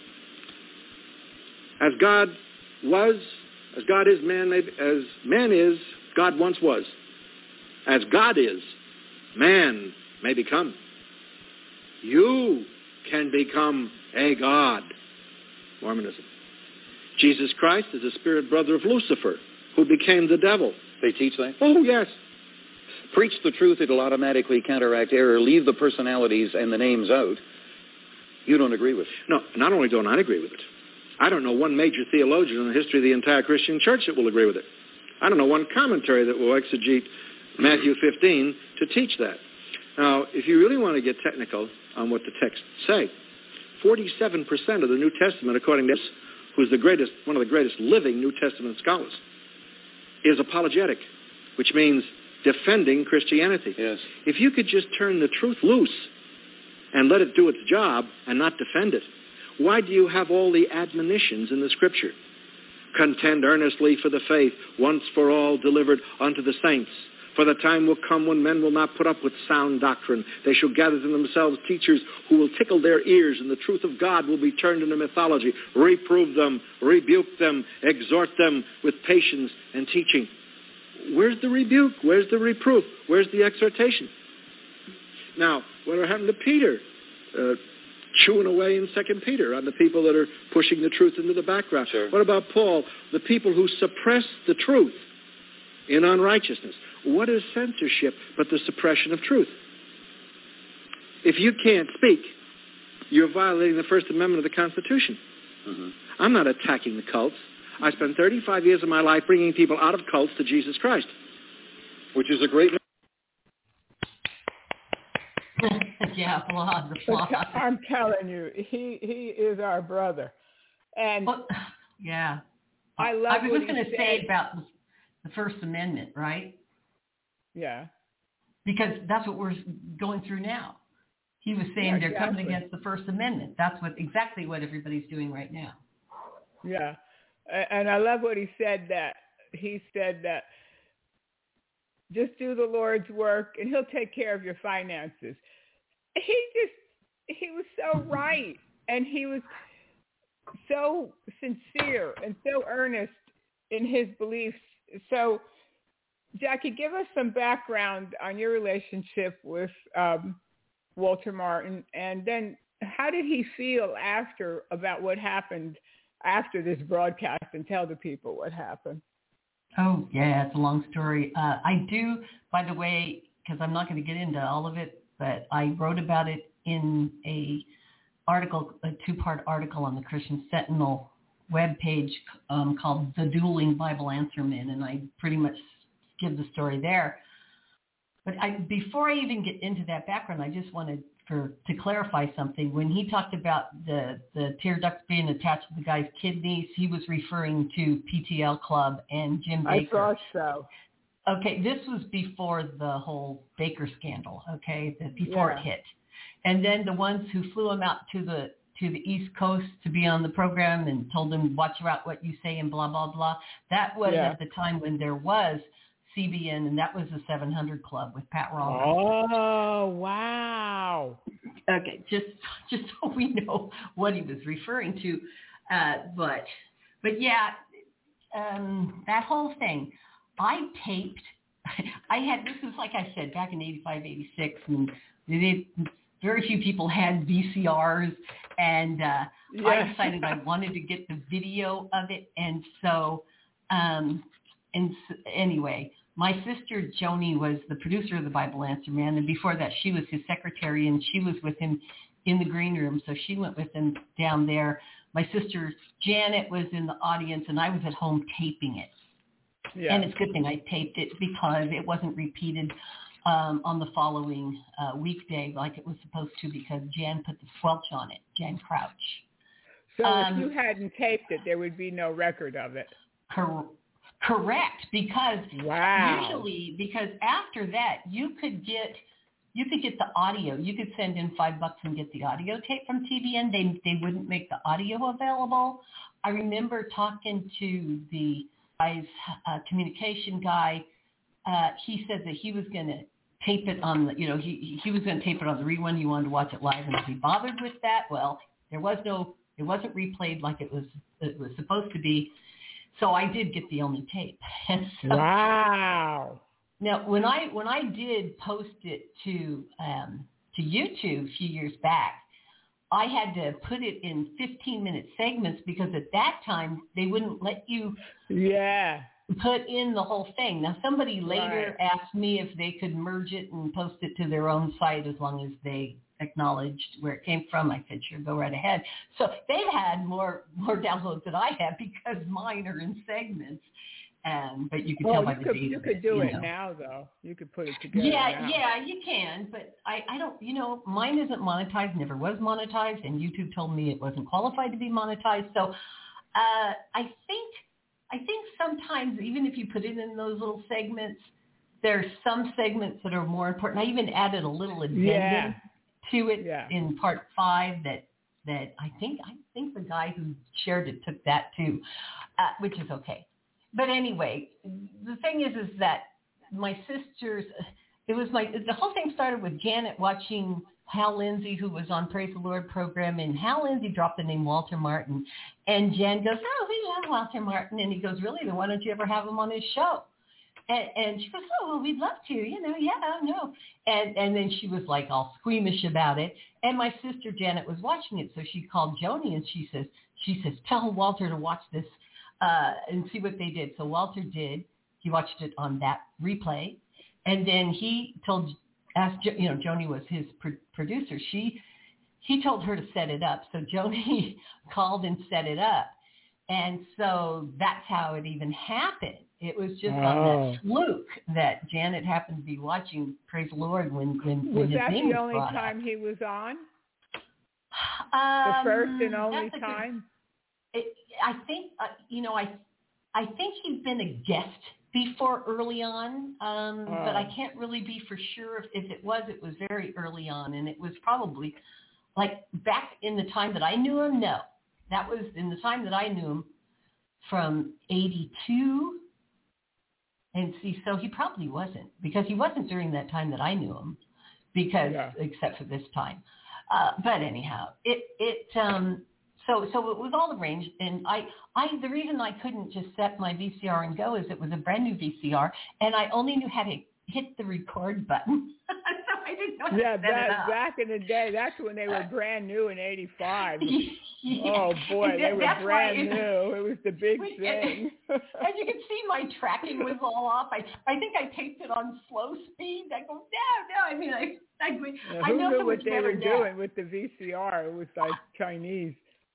as God was, as God is, man may, as man is, God once was. As God is, man may become. You can become a God. Mormonism. Jesus Christ is a spirit brother of Lucifer, who became the devil. They teach that? Oh, yes. Preach the truth, it'll automatically counteract error. Leave the personalities and the names out. You don't agree with it? No, not only don't I agree with it, I don't know one major theologian in the history of the entire Christian church that will agree with it. I don't know one commentary that will exegete Matthew fifteen to teach that. Now, if you really want to get technical on what the texts say, forty-seven percent of the New Testament, according to this, who's the greatest, one of the greatest living New Testament scholars, is apologetic, which means defending Christianity. Yes. If you could just turn the truth loose and let it do its job and not defend it, why do you have all the admonitions in the Scripture? Contend earnestly for the faith once for all delivered unto the saints. For the time will come when men will not put up with sound doctrine. They shall gather to themselves teachers who will tickle their ears, and the truth of God will be turned into mythology. Reprove them, rebuke them, exhort them with patience and teaching. Where's the rebuke? Where's the reproof? Where's the exhortation? Now, what happened to Peter? Uh, chewing away in Second Peter on the people that are pushing the truth into the background. Sure. What about Paul? The people who suppress the truth in unrighteousness. What is censorship but the suppression of truth? If you can't speak, you're violating the First Amendment of the Constitution. Mm-hmm. I'm not attacking the cults. I spent thirty-five years of my life bringing people out of cults to Jesus Christ. Which is a great... Yeah, applause, applause. I'm telling you, he he is our brother, and well, yeah, I love. I was what just going to he say said. about the First Amendment, right? Yeah, because that's what we're going through now. He was saying Yeah, they're exactly. coming against the First Amendment. That's what exactly what everybody's doing right now. yeah, A- and I love what he said. That he said that just do the Lord's work, and He'll take care of your finances. He just, he was so right. And he was so sincere and so earnest in his beliefs. So, Jackie, give us some background on your relationship with um, Walter Martin. And then how did he feel after about what happened after this broadcast, and tell the people what happened? Oh, yeah, it's a long story. Uh, I do, by the way, because I'm not going to get into all of it, but I wrote about it in a article, a two-part article on the Christian Sentinel webpage um, called The Dueling Bible Answer Men, and I pretty much give the story there. But I, before I even get into that background, I just wanted for, to clarify something. When he talked about the, the tear ducts being attached to the guy's kidneys, he was referring to P T L Club and Jim Baker. I thought so. Okay, this was before the whole Baker scandal, okay, the, before Yeah. it hit. And then the ones who flew him out to the to the East Coast to be on the program and told him, watch out what you say and blah, blah, blah. That was Yeah. at the time when there was C B N, and that was the seven hundred Club with Pat Roberts. Oh, wow. Okay, just just so we know what he was referring to. Uh, but, but yeah, um, that whole thing. I taped, I had, this was like I said, back in eighty-five, eighty-six, and they, very few people had V C Rs, and uh, Yeah. I decided I wanted to get the video of it, and so, um, and so, anyway, my sister Joni was the producer of the Bible Answer Man, and before that she was his secretary, and she was with him in the green room, so she went with him down there. My sister Janet was in the audience, and I was at home taping it. Yeah. And it's a good thing I taped it because it wasn't repeated um, on the following uh, weekday like it was supposed to, because Jan put the squelch on it, Jan Crouch. So um, if you hadn't taped it, there would be no record of it. Cor- Correct, because wow. usually, because after that, you could get you could get the audio. You could send in five bucks and get the audio tape from T V N. They they wouldn't make the audio available. I remember talking to the guy's uh, communication guy. Uh, he said that he was going to tape it on the, you know, he he was going to tape it on the rewind. He wanted to watch it live, and if he bothered with that, well, there was no, it wasn't replayed like it was it was supposed to be. So I did get the only tape. And so, wow. Now, when I when I did post it to um, to YouTube a few years back, I had to put it in fifteen minute segments because at that time they wouldn't let you yeah. put in the whole thing. Now, somebody later Right. asked me if they could merge it and post it to their own site as long as they acknowledged where it came from. I said, sure, go right ahead. So they've had more more downloads than I have because mine are in segments. Um, but you can well, tell by you the could, date you of could it, do you it know. now, though. You could put it together Yeah, now. yeah, you can. But I, I don't, you know, mine isn't monetized, never was monetized, and YouTube told me it wasn't qualified to be monetized. So uh, I think I think sometimes even if you put it in those little segments, there's some segments that are more important. I even added a little addendum Yeah. to it Yeah. in part five that that I think I think the guy who shared it took that too, uh, which is okay. But anyway, the thing is, is that my sisters, it was my, the whole thing started with Janet watching Hal Lindsey, who was on Praise the Lord program, and Hal Lindsey dropped the name Walter Martin. And Jan goes, oh, we love Walter Martin. And he goes, really? Then why don't you ever have him on his show? And, and she goes, oh, well, we'd love to, you know, yeah, no. And and then she was like all squeamish about it. And my sister Janet was watching it, so she called Joni and she says, she says, tell Walter to watch this uh, and see what they did. So Walter did. He watched it on that replay. And then he told, asked, you know, Joni was his pro- producer. She, he told her to set it up. So Joni called and set it up. And so that's how it even happened. It was just oh. on that fluke that Janet happened to be watching Praise the Lord when, when, when Was his that name the was only brought time up. he was on? Um, The first and only that's a good- time? It, I think, uh, you know, I I think he'd been a guest before early on, um, Oh. but I can't really be for sure. If, if it was, it was very early on, and it was probably like back in the time that I knew him, no. That was in the time that I knew him from eighty-two. And see, so he probably wasn't, because he wasn't during that time that I knew him, because Yeah. except for this time. Uh, but anyhow, it, it, um, so, so it was all arranged. And I, I, the reason I couldn't just set my V C R and go is it was a brand new V C R and I only knew how to hit the record button. So I didn't know how Yeah, to set that, it up. back in the day, that's when they were brand new in eighty-five. Yeah. Oh, boy, And they that- were that's why brand it- new. It was the big We- thing. As you can see, my tracking was all off. I, I think I taped it on slow speed. I go, no, no. I mean, I, I, Yeah, I who know knew so what much they better were now. doing with the V C R? It was like Chinese.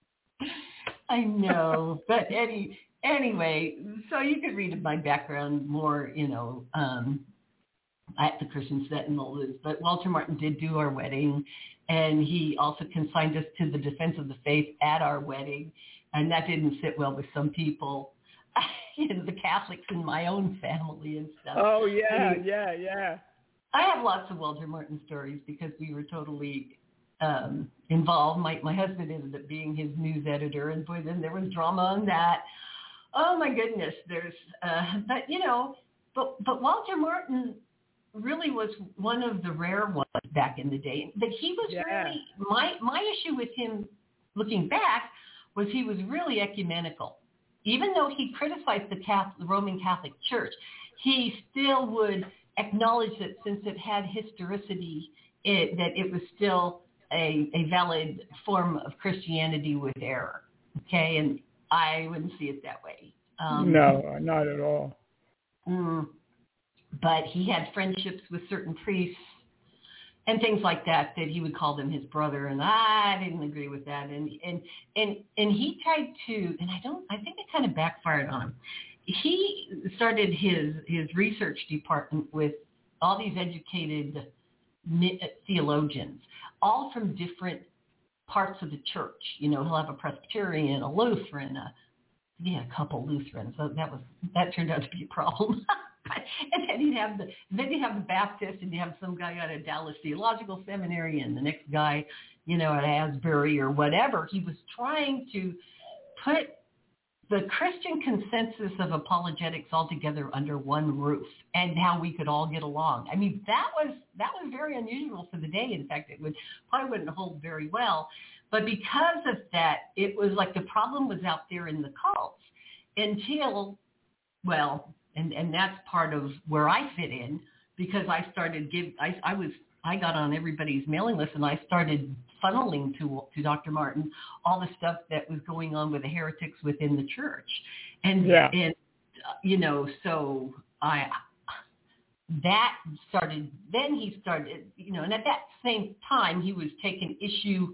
I know, but any anyway, so you could read my background more, you know, um, at the Christian Sentinel. But Walter Martin did do our wedding, and he also consigned us to the Defense of the Faith at our wedding, and that didn't sit well with some people, you know, the Catholics in my own family and stuff. Oh, yeah, Anyway, yeah, yeah. I have lots of Walter Martin stories because we were totally um, involved. My my husband ended up being his news editor, and boy, then there was drama on that. Oh my goodness, there's, uh, but you know, but but Walter Martin really was one of the rare ones back in the day. But he was Yeah. really my my issue with him, looking back, was he was really ecumenical. Even though he criticized the Catholic, the Roman Catholic Church, he still would acknowledge that since it had historicity, it, that it was still a, a valid form of Christianity with error. Okay, and I wouldn't see it that way. Um, No, not at all. mm, but he had friendships with certain priests and things like that, that he would call them his brother, and I didn't agree with that. And and and and he tried to, and I don't, I think it kind of backfired on him. He started his his research department with all these educated theologians, all from different parts of the church. You know, he'll have a Presbyterian, a Lutheran, a he had a couple Lutherans, so that was that turned out to be a problem. And then he'd have the then he'd have the Baptist, and you have some guy out of Dallas Theological Seminary, and the next guy, you know, at Asbury or whatever. He was trying to put the Christian consensus of apologetics all together under one roof, and how we could all get along. I mean, that was that was very unusual for the day. In fact, it would probably wouldn't hold very well. But because of that, it was like the problem was out there in the cults until, well, and, and that's part of where I fit in, because I started give I, I was I got on everybody's mailing list, and I started funneling to to Doctor Martin all the stuff that was going on with the heretics within the church, and yeah. and uh, you know, so I that started. Then he started, you know, and at that same time he was taking issue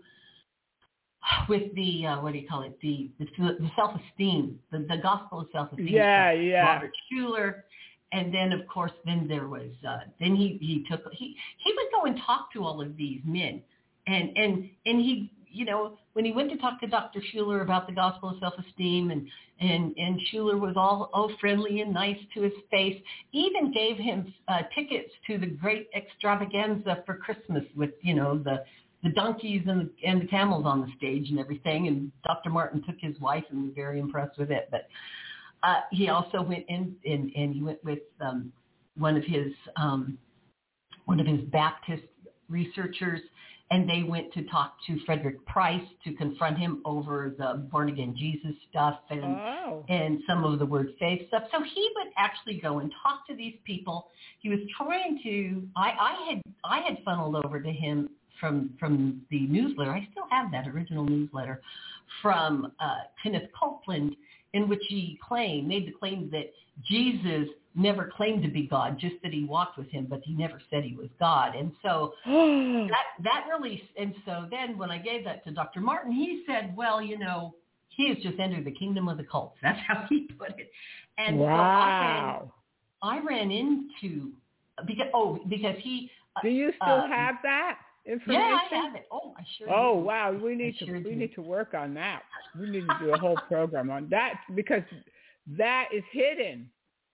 with the uh, what do you call it? The the, the self-esteem, the, the gospel of self-esteem. Yeah, yeah. Robert Schuller. And then, of course, then there was, uh, then he, he took, he, he would go and talk to all of these men. And, and, and he, you know, when he went to talk to Doctor Schuller about the gospel of self-esteem, and, and, and Schuller was all, oh, friendly and nice to his face, even gave him uh, tickets to the great extravaganza for Christmas with, you know, the, the donkeys and the, and the camels on the stage and everything. And Doctor Martin took his wife and was very impressed with it. But Uh, he also went in, in and he went with um, one of his um, one of his Baptist researchers, and they went to talk to Frederick Price to confront him over the born again Jesus stuff and Oh. and some of the word faith stuff. So he would actually go and talk to these people. He was trying to. I, I had I had funneled over to him from from the newsletter. I still have that original newsletter from uh, Kenneth Copeland, in which he claimed, made the claim that Jesus never claimed to be God, just that he walked with him, but he never said he was God. And so that that really, and so then when I gave that to Doctor Martin, he said, well, you know, he has just entered the kingdom of the cults. That's how he put it. And wow. so I ran, I ran into, because, oh, because he. Do you still uh, have that information? Yeah, I have it. Oh, I sure Oh, do. wow. We need I to sure we do. need to work on that. We need to do a whole program on that, because that is hidden.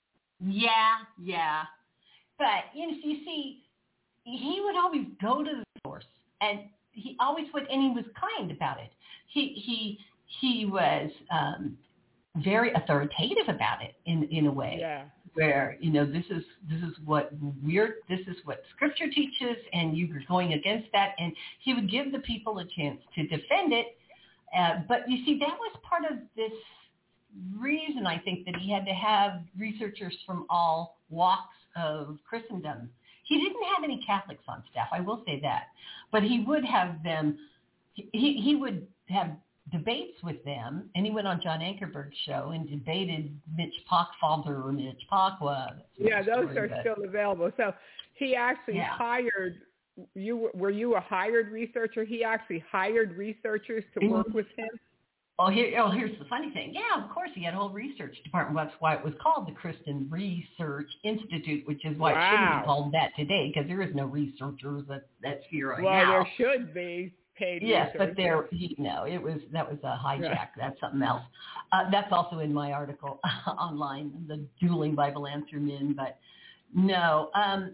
Yeah, yeah. But, you know, you see, he would always go to the source, and he always would, and he was kind about it. He he he was um, very authoritative about it in in a way. Yeah. Where, you know, this is this is what we're this is what Scripture teaches, and you're going against that. And he would give the people a chance to defend it. Uh, but you see, that was part of this reason, I think, that he had to have researchers from all walks of Christendom. He didn't have any Catholics on staff, I will say that, but he would have them. He he would have debates with them, and he went on John Ankerberg's show and debated Mitch Pockfalter or Mitch Pacwa. Yeah, those story, are but, still available. So he actually yeah. hired you. Were you a hired researcher? He actually hired researchers to Mm-hmm. work with him. Oh, here, oh, here's the funny thing. Yeah, of course, he had a whole research department. That's why it was called the Christian Research Institute, which is why Wow. it shouldn't be called that today, because there is no researchers at that sphere right well, now. there should be paid Yes, research. but there, he, no, it was that was a hijack. Yeah. That's something else. Uh, that's also in my article online, the dueling Bible answer men. But no, um,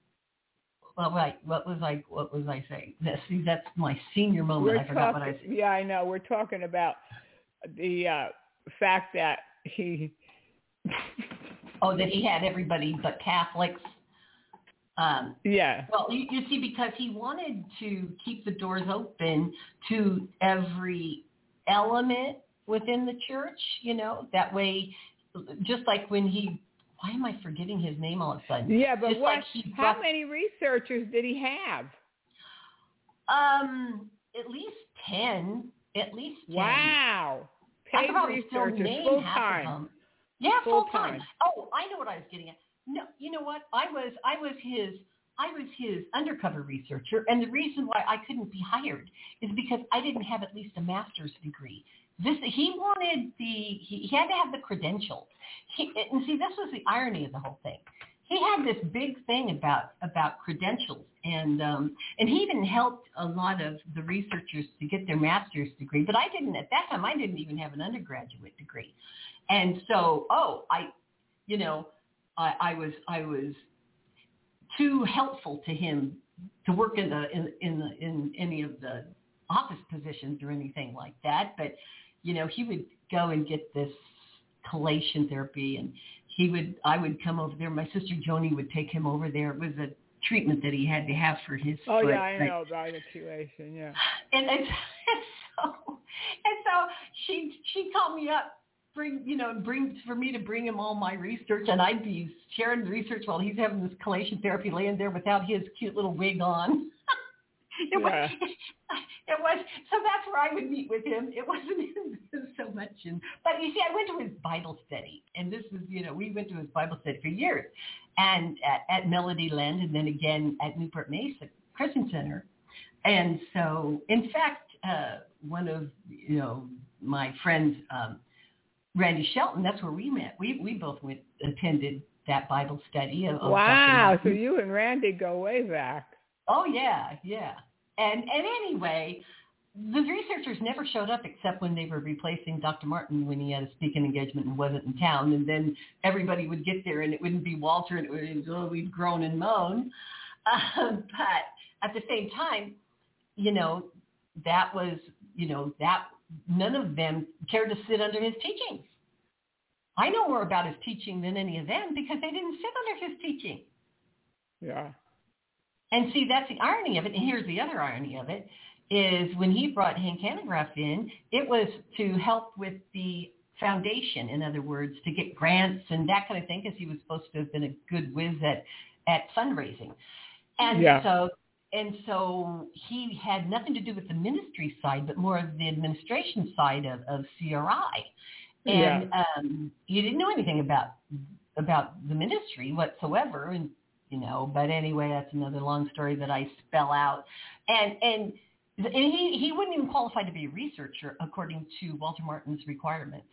well, right. What was I? What was I saying? That, see, that's my senior moment. We're I forgot talking, what I said. Yeah, I know. We're talking about the uh, fact that he. Oh, that he had everybody but Catholics. Um, yeah. Well, you, you see, because he wanted to keep the doors open to every element within the church, you know, that way, just like when he, why am I forgetting his name all of a sudden? Yeah, but just what? Like he how brought, many researchers did he have? Um, at least ten. At least ten. Wow. I Paid could probably still researchers, name full half of time. them. Yeah, full time. Full-time. Oh, I know what I was getting at. No, you know what? I was I was his I was his undercover researcher, and the reason why I couldn't be hired is because I didn't have at least a master's degree. This he wanted the he, he had to have the credentials. He, and see, this was the irony of the whole thing. he had this big thing about about credentials, and um, and he even helped a lot of the researchers to get their master's degree. But I didn't at that time. I didn't even have an undergraduate degree, and so oh, I, you know, I, I was I was too helpful to him to work in the in in the, in any of the office positions or anything like that. But you know, he would go and get this chelation therapy, and he would, I would come over there. My sister Joni would take him over there. It was a treatment that he had to have for his oh, foot. yeah, I know about chelation, yeah. And, and, and so, and so she, she called me up, bring, you know, bring for me to bring him all my research, and I'd be sharing the research while he's having this chelation therapy, laying there without his cute little wig on. It yeah. was, it was, so that's where I would meet with him. It wasn't so much in, but you see, I went to his Bible study, and this is, you know, we went to his Bible study for years, and at, at Melody Land, and then again at Newport Mesa Christian Center. And so, in fact, uh, one of, you know, my friends, um, Randy Shelton, that's where we met. We we both went, attended that Bible study. Of, wow, so you and Randy go way back. Oh, yeah, yeah. And and anyway, the researchers never showed up except when they were replacing Doctor Martin when he had a speaking engagement and wasn't in town. And then everybody would get there, and it wouldn't be Walter, and it would, oh, we'd groan and moan. Uh, but at the same time, you know, that was, you know, that none of them cared to sit under his teachings. I know more about his teaching than any of them because they didn't sit under his teaching. Yeah. And see, that's the irony of it. And here's the other irony of it, is when he brought Hank Hanegraaff in, it was to help with the foundation, in other words, to get grants and that kind of thing, because he was supposed to have been a good whiz at, at fundraising. And yeah. so and so he had nothing to do with the ministry side, but more of the administration side of, of C R I. And yeah. um, he didn't know anything about about the ministry whatsoever. And you know, but anyway, that's another long story that I spell out. And and and he, he wouldn't even qualify to be a researcher according to Walter Martin's requirements.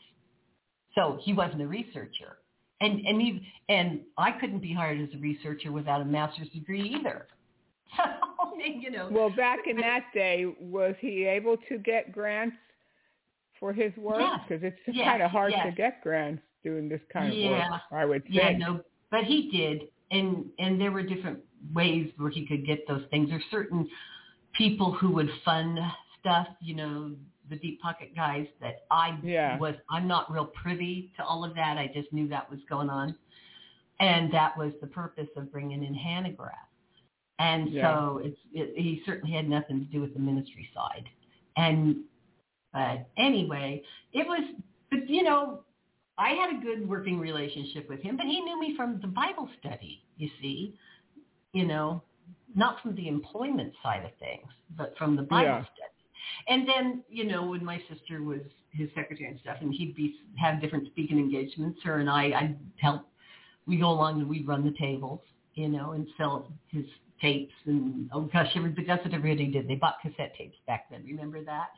So he wasn't a researcher. And and he, and I couldn't be hired as a researcher without a master's degree either. So, I mean, you know. Well, back in that day, was he able to get grants for his work? Because yes, it's yes, kind of hard yes. to get grants doing this kind of yeah. work, I would think. Yeah, no, but he did. And and there were different ways where he could get those things. There's certain people who would fund stuff, you know, the deep pocket guys that I yeah. was, I'm not real privy to all of that. I just knew that was going on. And that was the purpose of bringing in Hanegraaff. And yeah. so it's, it, he certainly had nothing to do with the ministry side. And but anyway, it was, but you know, I had a good working relationship with him, but he knew me from the Bible study, you see, you know, not from the employment side of things, but from the Bible yeah. study. And then, you know, when my sister was his secretary and stuff, and he'd be have different speaking engagements, her and I, I'd help. We go along and we'd run the tables, you know, and sell his tapes. And, oh, gosh, that's what everybody did. They bought cassette tapes back then. Remember that?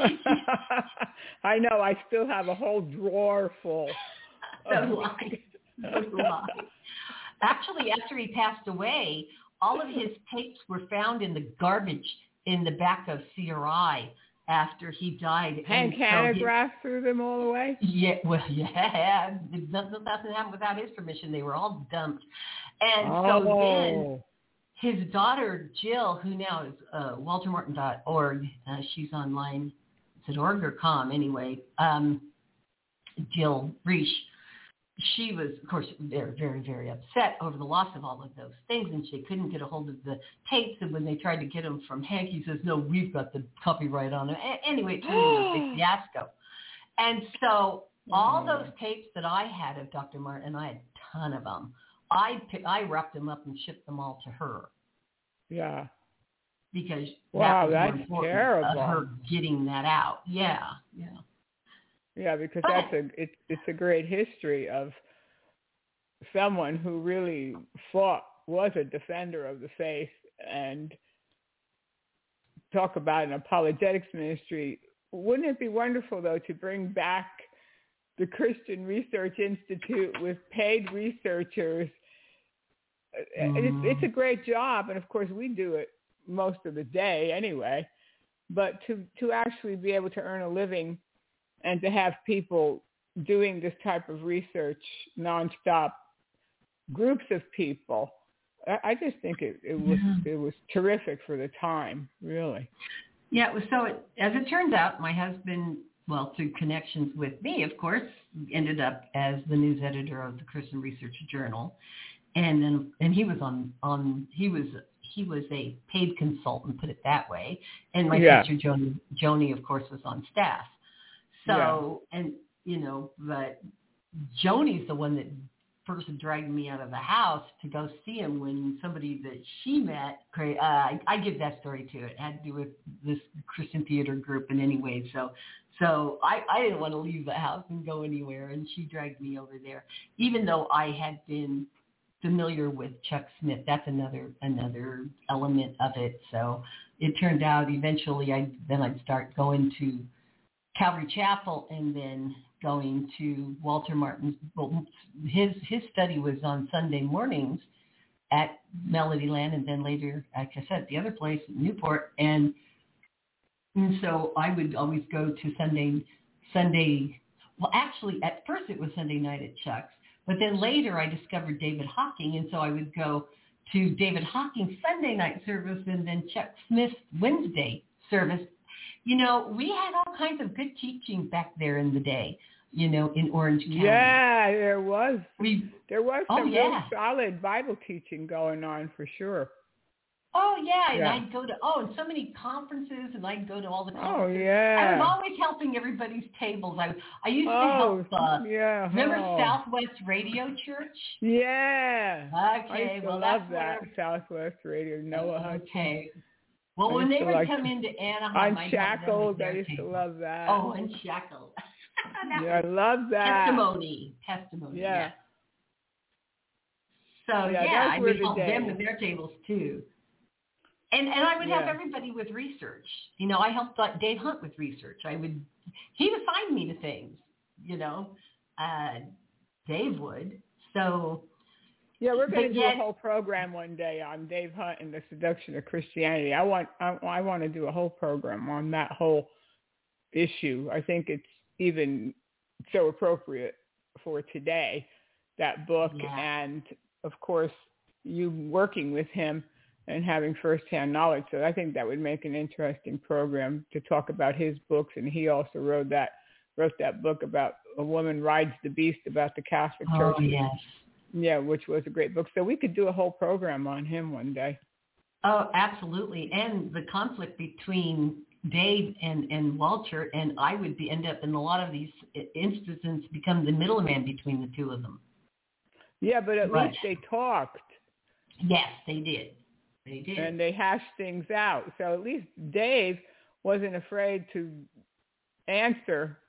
I know. I still have a whole drawer full. So do I. So do I. Actually, after he passed away, all of his tapes were found in the garbage in the back of C R I after he died. Hank Hanegraaff threw them all away? Yeah, well, yeah. Nothing, nothing happened without his permission. They were all dumped. And oh. so then his daughter, Jill, who now is uh, walter martin dot org, uh, she's online. Is it org or com? Anyway, um, Jill Reich, she was, of course, very, very, very upset over the loss of all of those things, and she couldn't get a hold of the tapes. And when they tried to get them from Hank, he says, no, we've got the copyright on it. A- anyway, it turned into a big fiasco. And so all those tapes that I had of Doctor Martin, and I had a ton of them, I, I wrapped them up and shipped them all to her. Yeah. Because wow, that was that's more important terrible. of her getting that out. Yeah, yeah. Yeah, because but, that's a it, it's a great history of someone who really fought, was a defender of the faith, and talk about an apologetics ministry. Wouldn't it be wonderful, though, to bring back the Christian Research Institute with paid researchers it's, it's a great job, and of course we do it most of the day anyway. But to to actually be able to earn a living and to have people doing this type of research nonstop, groups of people, I, I just think it, it was yeah. it was terrific for the time, really. Yeah, it was. So it, as it turns out, my husband, well, through connections with me, of course, ended up as the news editor of the Christian Research Journal, and then and he was on on he was he was a paid consultant, put it that way, and my yeah. sister Joni Joni, of course, was on staff. So yeah. and you know, but Joni's the one that first dragged me out of the house to go see him when somebody that she met, uh, I, I give that story too. It had to do with this Christian theater group in any way. So, so I, I didn't want to leave the house and go anywhere, and she dragged me over there, even though I had been familiar with Chuck Smith. That's another, another element of it. So it turned out eventually I, then I'd start going to Calvary Chapel and then going to Walter Martin's. Well, his his study was on Sunday mornings at Melody Land, and then later, like I said, the other place, Newport. And, and so I would always go to Sunday, Sunday. Well, actually, at first it was Sunday night at Chuck's, but then later I discovered David Hawking, and so I would go to David Hawking's Sunday night service and then Chuck Smith's Wednesday service. You know, we had all kinds of good teaching back there in the day, you know, in Orange County. Yeah, there was. We, there was oh, some yeah. real solid Bible teaching going on for sure. Oh, yeah, and yeah. I'd go to, oh, and so many conferences, and I'd go to all the Oh, conferences. yeah. I was always helping everybody's tables. I I used oh, to help, uh, yeah. remember oh. Southwest Radio Church? Yeah. Okay, I used to well, love that's that, where, Southwest Radio, Noah Hutchins. Okay. Well, I when they would like come into Anaheim, Unshackled, I used table. to love that. Oh, Unshackled. yeah, I love that. Testimony. Testimony, yeah. yeah. So, yeah, yeah, I were would the help days. them with their tables, too. And and I would yeah. help everybody with research. You know, I helped like Dave Hunt with research. I would, he would find me to things, you know, uh, Dave would. So, yeah, we're going to do yet, a whole program one day on Dave Hunt and the seduction of Christianity. I want I, I want to do a whole program on that whole issue. I think it's even so appropriate for today, that book, yeah. and of course you working with him and having firsthand knowledge. So I think that would make an interesting program to talk about his books. And he also wrote that wrote that book about A Woman Rides the Beast, about the Catholic Church. Oh, yes. Yeah, which was a great book. So we could do a whole program on him one day. Oh, absolutely. And the conflict between Dave and, and Walter, and I would be end up in a lot of these instances become the middleman between the two of them. Yeah, but at but, least they talked. Yes, they did. They did. And they hashed things out. So at least Dave wasn't afraid to answer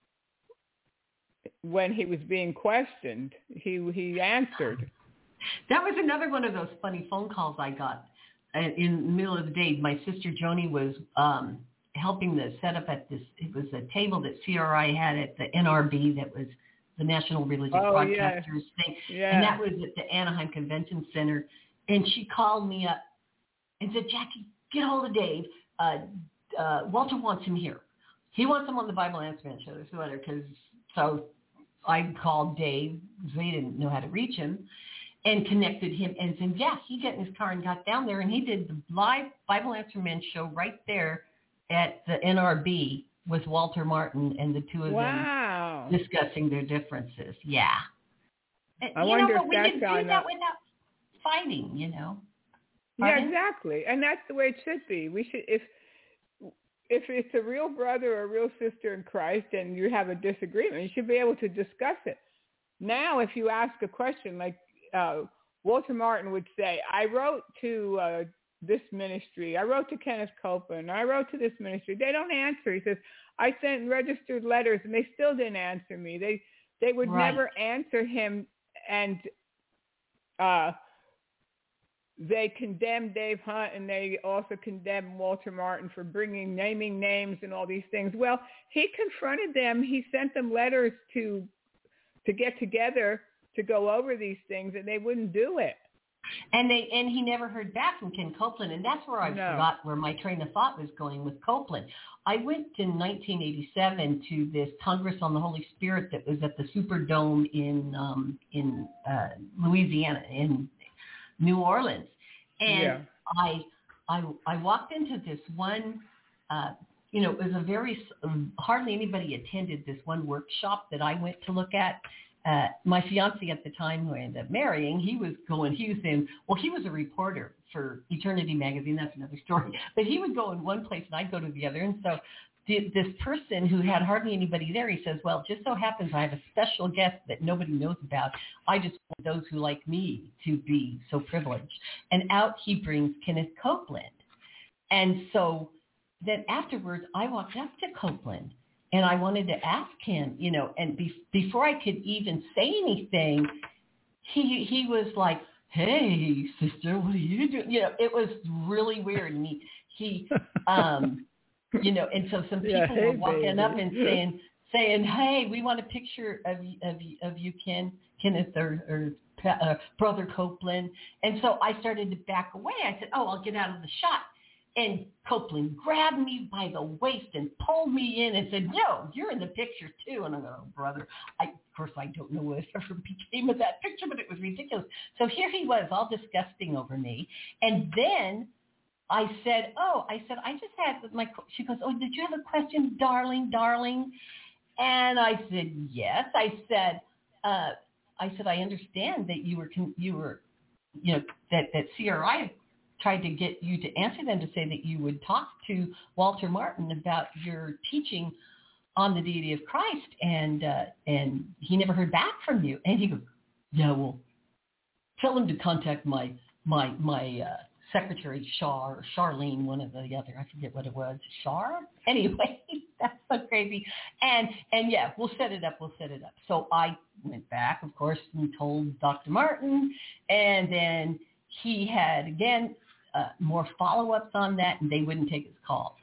when he was being questioned. He he answered. That was another one of those funny phone calls I got in the middle of the day. My sister Joni was um, helping the set up at this. It was a table that C R I had at the N R B, that was the National Religious oh, Broadcasters yeah. thing, yeah. and that was at the Anaheim Convention Center. And she called me up and said, "Jackie, get hold of Dave. Uh, uh, Walter wants him here. He wants him on the Bible Answer Man show." This is whatever. Because so I called Dave because they didn't know how to reach him, and connected him. And said, "Yeah, he got in his car and got down there, and he did the live Bible Answer Man show right there at the N R B with Walter Martin and the two of wow. them discussing their differences." Yeah. I you wonder know, if but we that's could do on that a... without fighting, you know. Yeah, Pardon? exactly. And that's the way it should be. We should, if if it's a real brother or a real sister in Christ and you have a disagreement, you should be able to discuss it. Now, if you ask a question like uh, Walter Martin would say, I wrote to uh, this ministry, I wrote to Kenneth Copeland, I wrote to this ministry. They don't answer. He says, I sent registered letters and they still didn't answer me. They they would right. never answer him, and uh, they condemned Dave Hunt, and they also condemned Walter Martin for bringing, naming names and all these things. Well, he confronted them. He sent them letters to to get together to go over these things, and they wouldn't do it. And they and he never heard back from Ken Copeland, and that's where I No. forgot where my train of thought was going with Copeland. I went in nineteen eighty-seven to this Congress on the Holy Spirit that was at the Superdome in um, in uh, Louisiana, in New Orleans, and Yeah. I I I walked into this one. Uh, you know, it was a very um, hardly anybody attended this one workshop that I went to look at. Uh, my fiance at the time, who I ended up marrying, he was going, he was in, well, he was a reporter for Eternity Magazine. That's another story. But he would go in one place and I'd go to the other. And so the, this person who had hardly anybody there, he says, well, it just so happens I have a special guest that nobody knows about. I just want those who like me to be so privileged. And out he brings Kenneth Copeland. And so then afterwards, I walked up to Copeland. And I wanted to ask him, you know, and be, before I could even say anything, he he was like, "Hey, sister, what are you doing?" You know, it was really weird. And he, he um, you know, and so some people Yeah, hey, were walking baby. up and saying, saying, "Hey, we want a picture of of of you, Ken, Kenneth, or, or uh, Brother Copeland." And so I started to back away. I said, "Oh, I'll get out of the shot." And Copeland grabbed me by the waist and pulled me in and said, "No, you're in the picture too." And I go, "Oh, brother, I, of course I don't know what ever became of that picture, but it was ridiculous." So here he was, all disgusting over me. And then I said, "Oh, I said, I just had my." She goes, "Oh, did you have a question, darling, darling?" And I said, "Yes." I said, uh, "I said I understand that you were you were, you know, that that C R I." tried to get you to answer them to say that you would talk to Walter Martin about your teaching on the deity of Christ, and uh, and he never heard back from you." And he goes, "Yeah, well, tell him to contact my my my uh, secretary, Char, or Charlene, one of the other, I forget what it was, Char? Anyway, that's so crazy. And and yeah, we'll set it up, we'll set it up. So I went back, of course, and told Doctor Martin, and then he had, again, Uh, more follow-ups on that, and they wouldn't take his calls.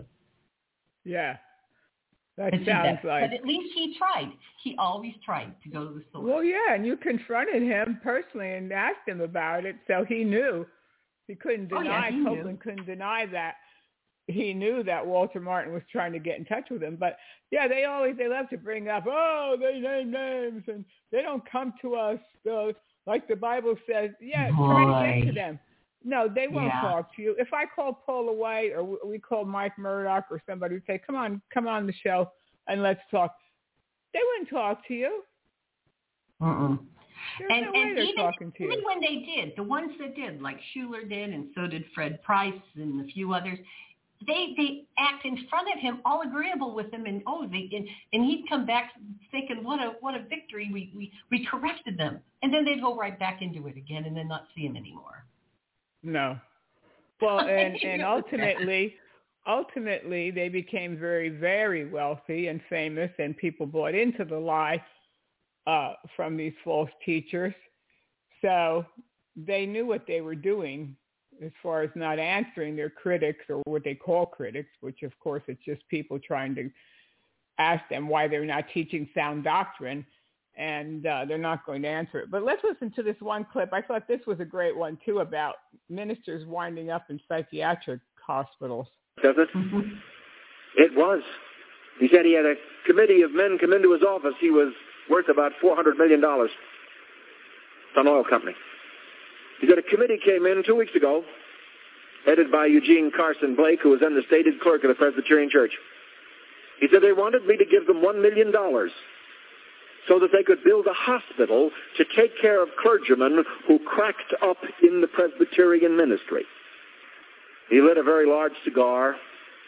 Yeah, that But sounds that, like. But at least he tried. He always tried to go to the source. Well, yeah, and you confronted him personally and asked him about it, so he knew. He couldn't Oh, deny. yeah, he Copeland knew. couldn't deny that. He knew that Walter Martin was trying to get in touch with him. But yeah, they always they love to bring up, oh, they name names and they don't come to us uh, like the Bible says. Yeah, try to get to them. No, they won't Yeah. talk to you. If I call Paula White or we call Mike Murdoch or somebody would say, come on, come on the show and let's talk, they wouldn't talk to you. Mm-mm. There's And, no way and they're even, talking to even you. when they did, the ones that did, like Schuler did, and so did Fred Price and a few others, they they act in front of him, all agreeable with him, and oh, they and, and he'd come back thinking, what a what a victory, we, we we corrected them, and then they'd go right back into it again, and then not see him anymore. No. Well, and, and ultimately, ultimately, they became very, very wealthy and famous, and people bought into the lie uh, from these false teachers. So they knew what they were doing as far as not answering their critics, or what they call critics, which, of course, it's just people trying to ask them why they're not teaching sound doctrine. And uh, they're not going to answer it. But let's listen to this one clip. I thought this was a great one, too, about ministers winding up in psychiatric hospitals. Does it? Mm-hmm. It was. He said he had a committee of men come into his office. He was worth about four hundred million dollars. It's an oil company. He said a committee came in two weeks ago, headed by Eugene Carson Blake, who was then the stated clerk of the Presbyterian Church. He said they wanted me to give them one million dollars. So that they could build a hospital to take care of clergymen who cracked up in the Presbyterian ministry. He lit a very large cigar,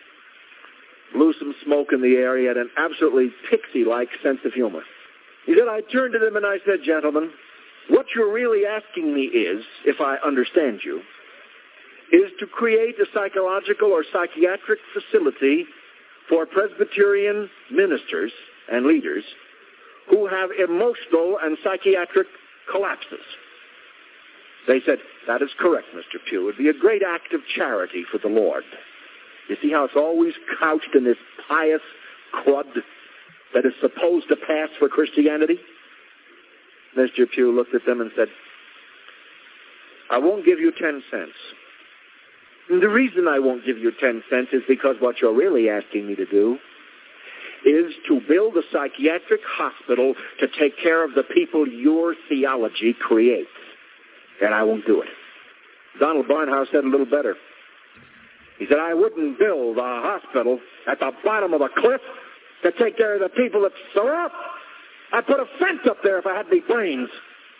blew some smoke in the air. He had an absolutely pixie-like sense of humor. He said, I turned to them and I said, gentlemen, what you're really asking me is, if I understand you, is to create a psychological or psychiatric facility for Presbyterian ministers and leaders who have emotional and psychiatric collapses. They said, that is correct, Mister Pugh. It would be a great act of charity for the Lord. You see how it's always couched in this pious crud that is supposed to pass for Christianity? Mister Pugh looked at them and said, I won't give you ten cents. And the reason I won't give you ten cents is because what you're really asking me to do is to build a psychiatric hospital to take care of the people your theology creates. And I won't do it. Donald Barnhouse said a little better. He said, I wouldn't build a hospital at the bottom of a cliff to take care of the people that surround. I'd put a fence up there if I had any brains.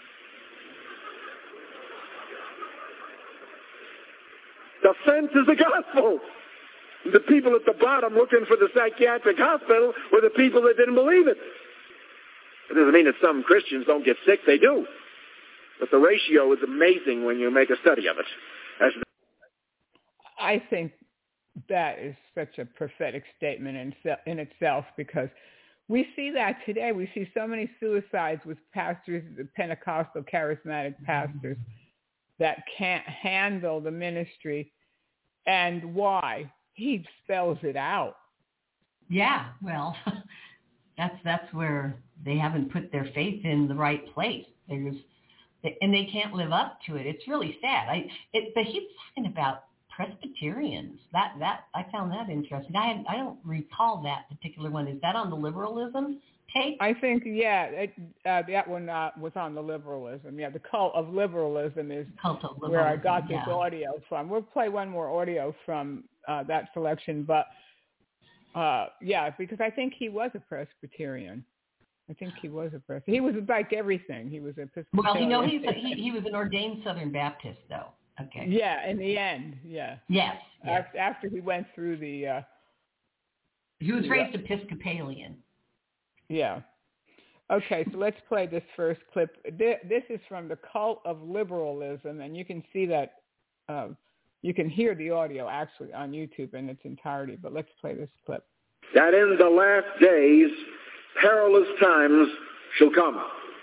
The fence is the gospel. The people at the bottom looking for the psychiatric hospital were the people that didn't believe it. It doesn't mean that some Christians don't get sick. They do. But the ratio is amazing when you make a study of it. As I think that is such a prophetic statement in, in itself, because we see that today. We see so many suicides with pastors, the Pentecostal charismatic pastors, that can't handle the ministry. And why? He spells it out. Yeah, well, that's that's where they haven't put their faith in the right place. There's, and they can't live up to it. It's really sad. I, it, but he was talking about Presbyterians. That that I found that interesting. I had, I don't recall that particular one. Is that on the liberalism tape? I think yeah, it, uh, that one uh, was on the liberalism. Yeah, the cult of liberalism is cult of liberalism, where I got this yeah. audio from. We'll play one more audio from uh, that selection, but uh, yeah, because I think he was a Presbyterian. I think he was a Presbyterian. He was like everything. He was a Episcopalian. Well, you know, he's a, he he was an ordained Southern Baptist, though. Okay. Yeah, in the end, yeah. Yes. yes. After, after he went through the. Uh, he was raised yeah. Episcopalian. Yeah. Okay, so let's play this first clip. This is from the Cult of Liberalism, and you can see that. Uh, you can hear the audio actually on YouTube in its entirety. But let's play this clip. That in the last days, perilous times shall come.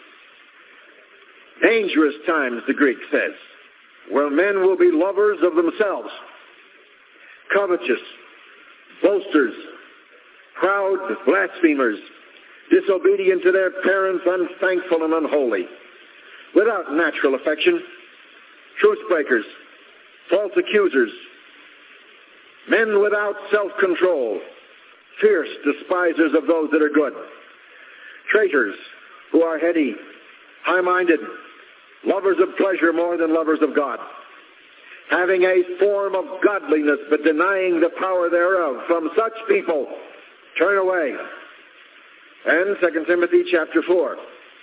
Dangerous times, the Greek says, where men will be lovers of themselves, covetous, boasters, proud, blasphemers, disobedient to their parents, unthankful and unholy, without natural affection, truce breakers, false accusers, men without self-control, fierce despisers of those that are good, traitors who are heady, high-minded, lovers of pleasure more than lovers of God, having a form of godliness but denying the power thereof. From such people turn away. And Second Timothy chapter four.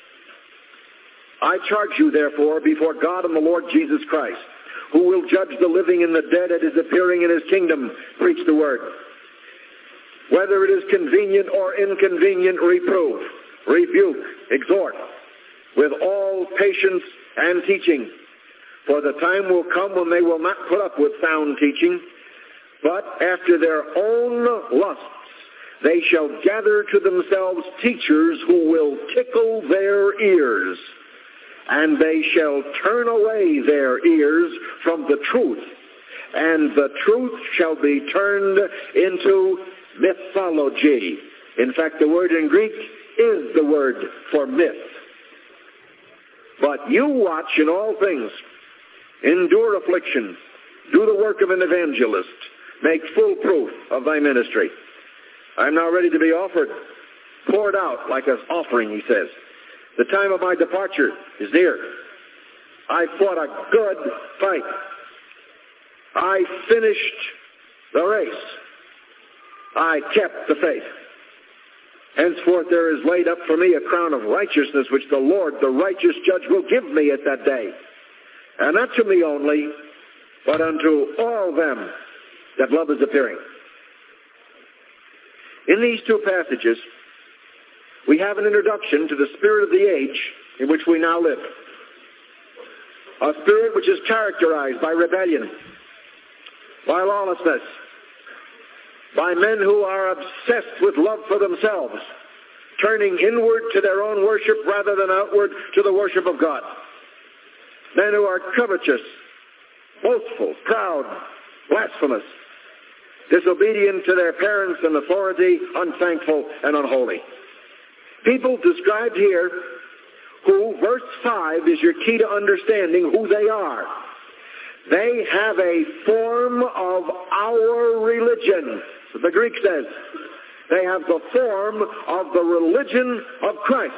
I charge you therefore before God and the Lord Jesus Christ, who will judge the living and the dead at his appearing in his kingdom, preach the word. Whether it is convenient or inconvenient, reprove, rebuke, exhort, with all patience and teaching. For the time will come when they will not put up with sound teaching, but after their own lusts they shall gather to themselves teachers who will tickle their ears, and they shall turn away their ears from the truth, and the truth shall be turned into mythology. In fact, the word in Greek is the word for myth. But you watch in all things, endure affliction, do the work of an evangelist, make full proof of thy ministry. I'm now ready to be offered, poured out like an offering, he says. The time of my departure is near. I fought a good fight. I finished the race. I kept the faith. Henceforth there is laid up for me a crown of righteousness, which the Lord, the righteous judge, will give me at that day. And not to me only, but unto all them that love his appearing. In these two passages, we have an introduction to the spirit of the age in which we now live. A spirit which is characterized by rebellion, by lawlessness, by men who are obsessed with love for themselves, turning inward to their own worship rather than outward to the worship of God. Men who are covetous, boastful, proud, blasphemous, disobedient to their parents and authority, unthankful and unholy. People described here who, verse five is your key to understanding who they are. They have a form of our religion. The Greek says they have the form of the religion of Christ.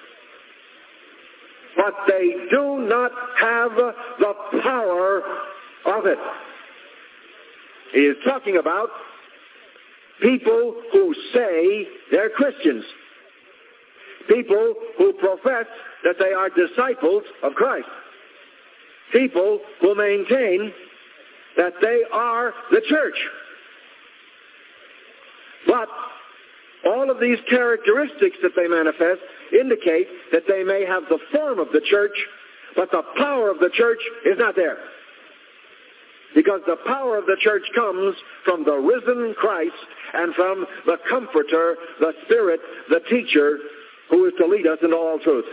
But they do not have the power of it. He is talking about people who say they're Christians. People who profess that they are disciples of Christ. People who maintain that they are the church. But all of these characteristics that they manifest indicate that they may have the form of the church, but the power of the church is not there. Because the power of the church comes from the risen Christ and from the Comforter, the Spirit, the Teacher, who is to lead us into all truth.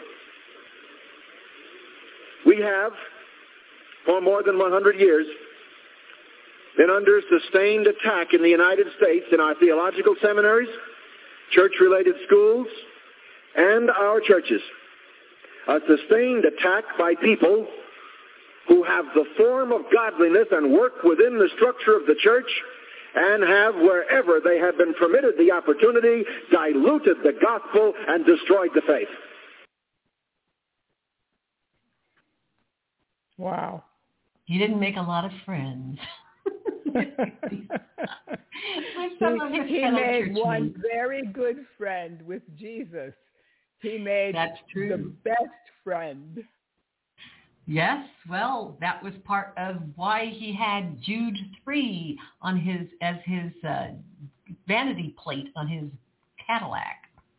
We have, for more than one hundred years, been under sustained attack in the United States in our theological seminaries, church-related schools, and our churches. A sustained attack by people who have the form of godliness and work within the structure of the church and have, wherever they have been permitted the opportunity, diluted the gospel and destroyed the faith. Wow. You didn't make a lot of friends. he he made one very good friend with Jesus. He made That's true. the best friend. Yes, well, that was part of why he had Jude three on his as his uh, vanity plate on his Cadillac.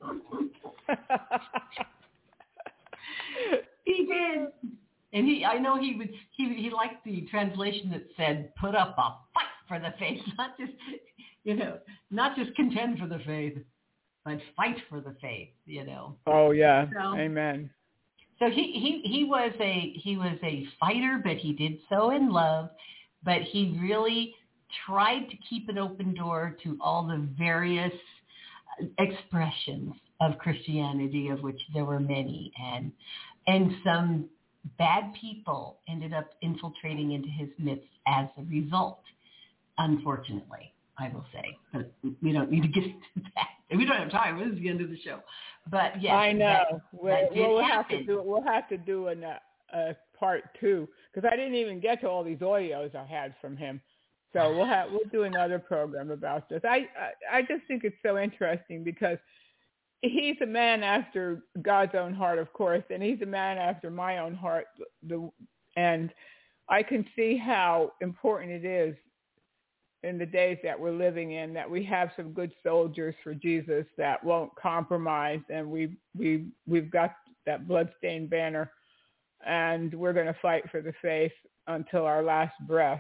He did. And he, I know he would, he he liked the translation that said, "Put up a fight for the faith," not just, you know, not just contend for the faith, but fight for the faith, you know. Oh yeah, so, amen. So he, he he was a he was a fighter, but he did so in love. But he really tried to keep an open door to all the various expressions of Christianity, of which there were many, and and some bad people ended up infiltrating into his midst as a result, unfortunately, I will say. But we don't need to get into that. We don't have time. This is the end of the show. But yes, I know. That, we'll, that did we'll happen. have to do We'll have to do an, uh, a part two, because I didn't even get to all these audios I had from him. So we'll have we'll do another program about this. I I, I just think it's so interesting because he's a man after God's own heart, of course, and he's a man after my own heart. The, and I can see how important it is in the days that we're living in that we have some good soldiers for Jesus that won't compromise, and we we we've got that bloodstained banner, and we're going to fight for the faith until our last breath.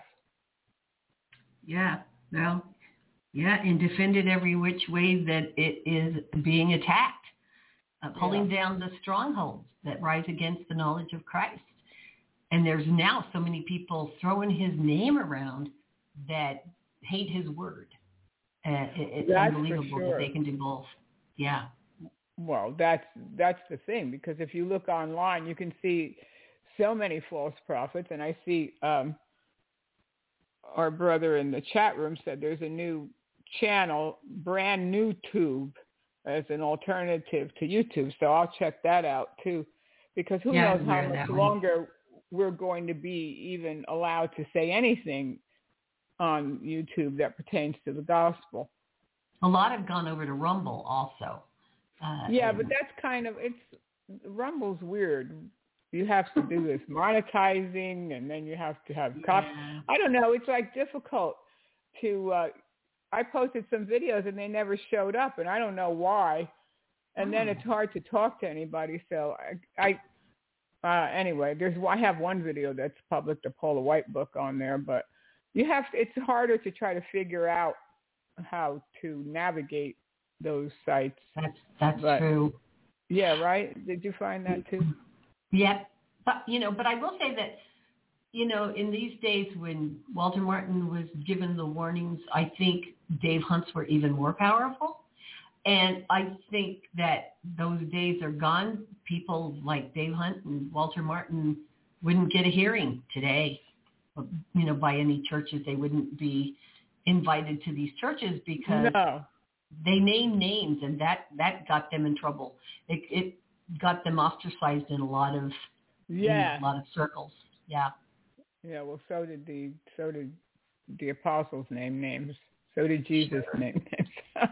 Yeah, well. Yeah, and defend it every which way that it is being attacked, uh, pulling yeah. down the strongholds that rise against the knowledge of Christ. And there's now so many people throwing his name around that hate his word. Uh, it, it's that's unbelievable sure. that they can do both. Yeah. Well, that's that's the thing, because if you look online, you can see so many false prophets, and I see um, our brother in the chat room said there's a new channel, brand new tube, as an alternative to YouTube. So I'll check that out too, because who yeah, knows how much longer we're going to be even allowed to say anything on YouTube that pertains to the gospel. A lot have gone over to Rumble also. Uh, yeah, but that's kind of, it's, Rumble's weird. You have to do this monetizing, and then you have to have cops. Yeah. I don't know. It's like difficult to, uh, I posted some videos and they never showed up, and I don't know why. And oh. then it's hard to talk to anybody. So I, I uh, anyway, there's I have one video that's public, the Paula White book on there, but you have to, it's harder to try to figure out how to navigate those sites. That's that's but, true. Yeah, right? Did you find that too? Yeah, but you know, but I will say that, you know, in these days when Walter Martin was given the warnings, I think Dave Hunt's were even more powerful. And I think that those days are gone. People like Dave Hunt and Walter Martin wouldn't get a hearing today, you know, by any churches. They wouldn't be invited to these churches because no. they name names, and that, that got them in trouble. It, it got them ostracized in a lot of yeah. in a lot of circles. Yeah. Yeah. Well, so did the so did the apostles name names. So did Jesus Sure. name names.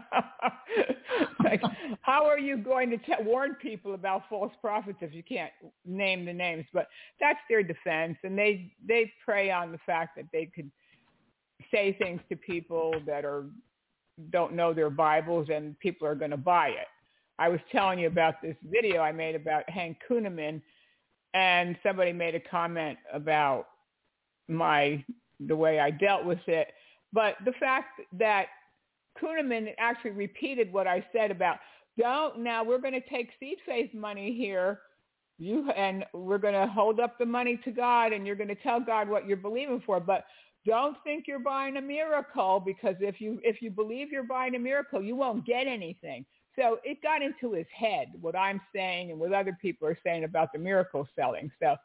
Like, how are you going to t- warn people about false prophets if you can't name the names? But that's their defense, and they they prey on the fact that they could say things to people that are don't know their Bibles, and people are going to buy it. I was telling you about this video I made about Hank Kunneman, and somebody made a comment about my the way I dealt with it. But the fact that Kunneman actually repeated what I said about, don't, now we're going to take seed faith money here, you and we're going to hold up the money to God, and you're going to tell God what you're believing for, but don't think you're buying a miracle, because if you if you believe you're buying a miracle, you won't get anything. So it got into his head, what I'm saying and what other people are saying about the miracle selling. So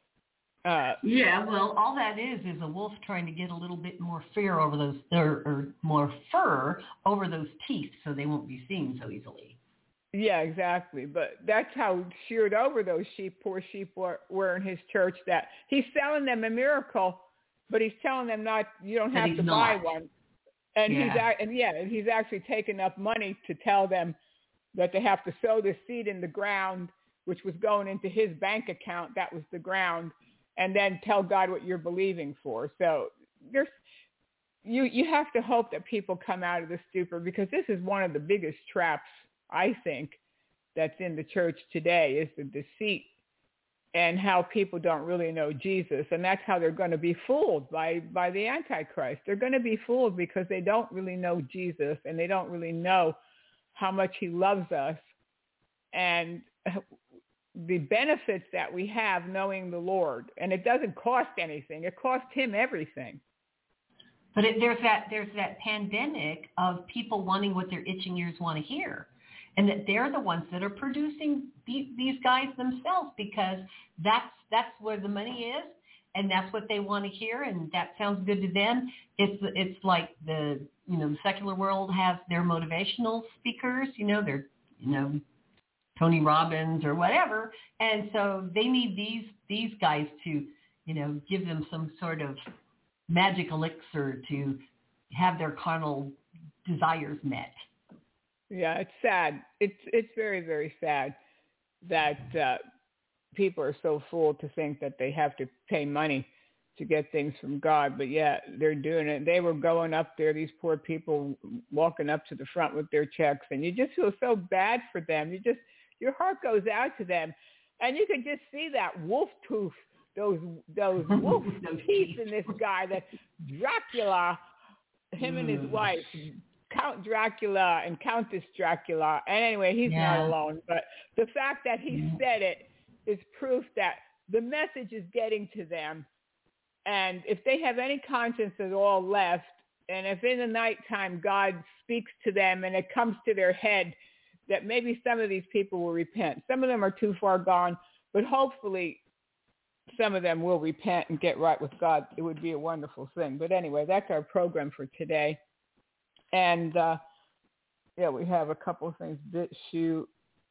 Uh, yeah, well, all that is is a wolf trying to get a little bit more fur over those, or, or more fur over those teeth, so they won't be seen so easily. Yeah, exactly. But that's how sheared over those sheep, poor sheep were, were in his church. That he's selling them a miracle, but he's telling them not. You don't But have to he's buy not. one. And Yeah. he's a- and yeah, he's actually taken up money to tell them that they have to sow the seed in the ground, which was going into his bank account. That was the ground. And then tell God what you're believing for. So there's, you you have to hope that people come out of the stupor, because this is one of the biggest traps, I think, that's in the church today, is the deceit and how people don't really know Jesus. And that's how they're going to be fooled by, by the Antichrist. They're going to be fooled because they don't really know Jesus, and they don't really know how much he loves us and the benefits that we have knowing the Lord. And it doesn't cost anything. It cost him everything. But it, there's that there's that pandemic of people wanting what their itching ears want to hear, and that they're the ones that are producing the, these guys themselves, because that's that's where the money is, and that's what they want to hear, and that sounds good to them. It's it's like the you know the secular world has their motivational speakers, you know, they're you know. Tony Robbins or whatever, and so they need these these guys to, you know, give them some sort of magic elixir to have their carnal desires met. Yeah, it's sad. It's it's very, very sad that uh, people are so fooled to think that they have to pay money to get things from God, but yeah, they're doing it. They were going up there, these poor people walking up to the front with their checks, and you just feel so bad for them. You just Your heart goes out to them, and you can just see that wolf tooth, those those wolf teeth in this guy, that Dracula, him and his wife, Count Dracula and Countess Dracula. And anyway, he's yeah. not alone. But the fact that he yeah. said it is proof that the message is getting to them. And if they have any conscience at all left, and if in the nighttime God speaks to them and it comes to their head that maybe some of these people will repent. Some of them are too far gone, but hopefully some of them will repent and get right with God. It would be a wonderful thing. But anyway, that's our program for today. And, uh, yeah, we have a couple of things, BitChute,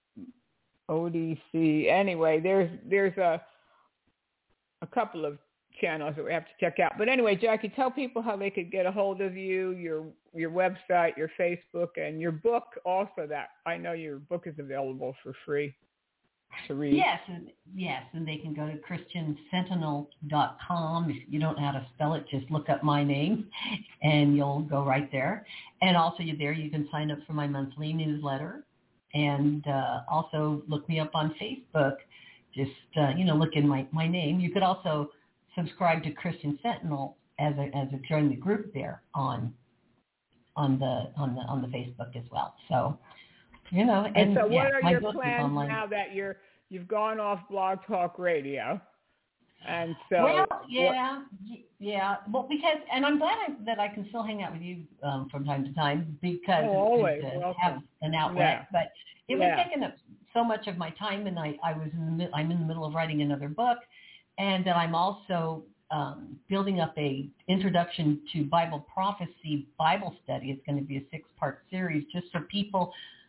O D C. Anyway, there's there's a a couple of channels that we have to check out. But anyway, Jackie, tell people how they could get a hold of you, your your website, your Facebook, and your book also. That I know your book is available for free to read. Yes, and, yes, and they can go to Christian Sentinel dot com. If you don't know how to spell it, just look up my name, and you'll go right there. And also you there you can sign up for my monthly newsletter, and uh, also look me up on Facebook. Just, uh, you know, look in my, my name. You could also subscribe to Christian Sentinel as a as a join the group there on on the on the on the Facebook as well. So, you know, and, and so yeah, what are my your book is plans online. now that you're you've gone off Blog Talk Radio? And so, well, yeah, what, yeah. Well, because, and I'm glad I, that I can still hang out with you um, from time to time because oh, it's always good to welcome. have an outlet. Yeah. But it yeah. was taking up so much of my time, and I, I was in the, I'm in the middle of writing another book, and that I'm also um, building up a introduction to Bible prophecy Bible study. It's going to be a six-part series just for people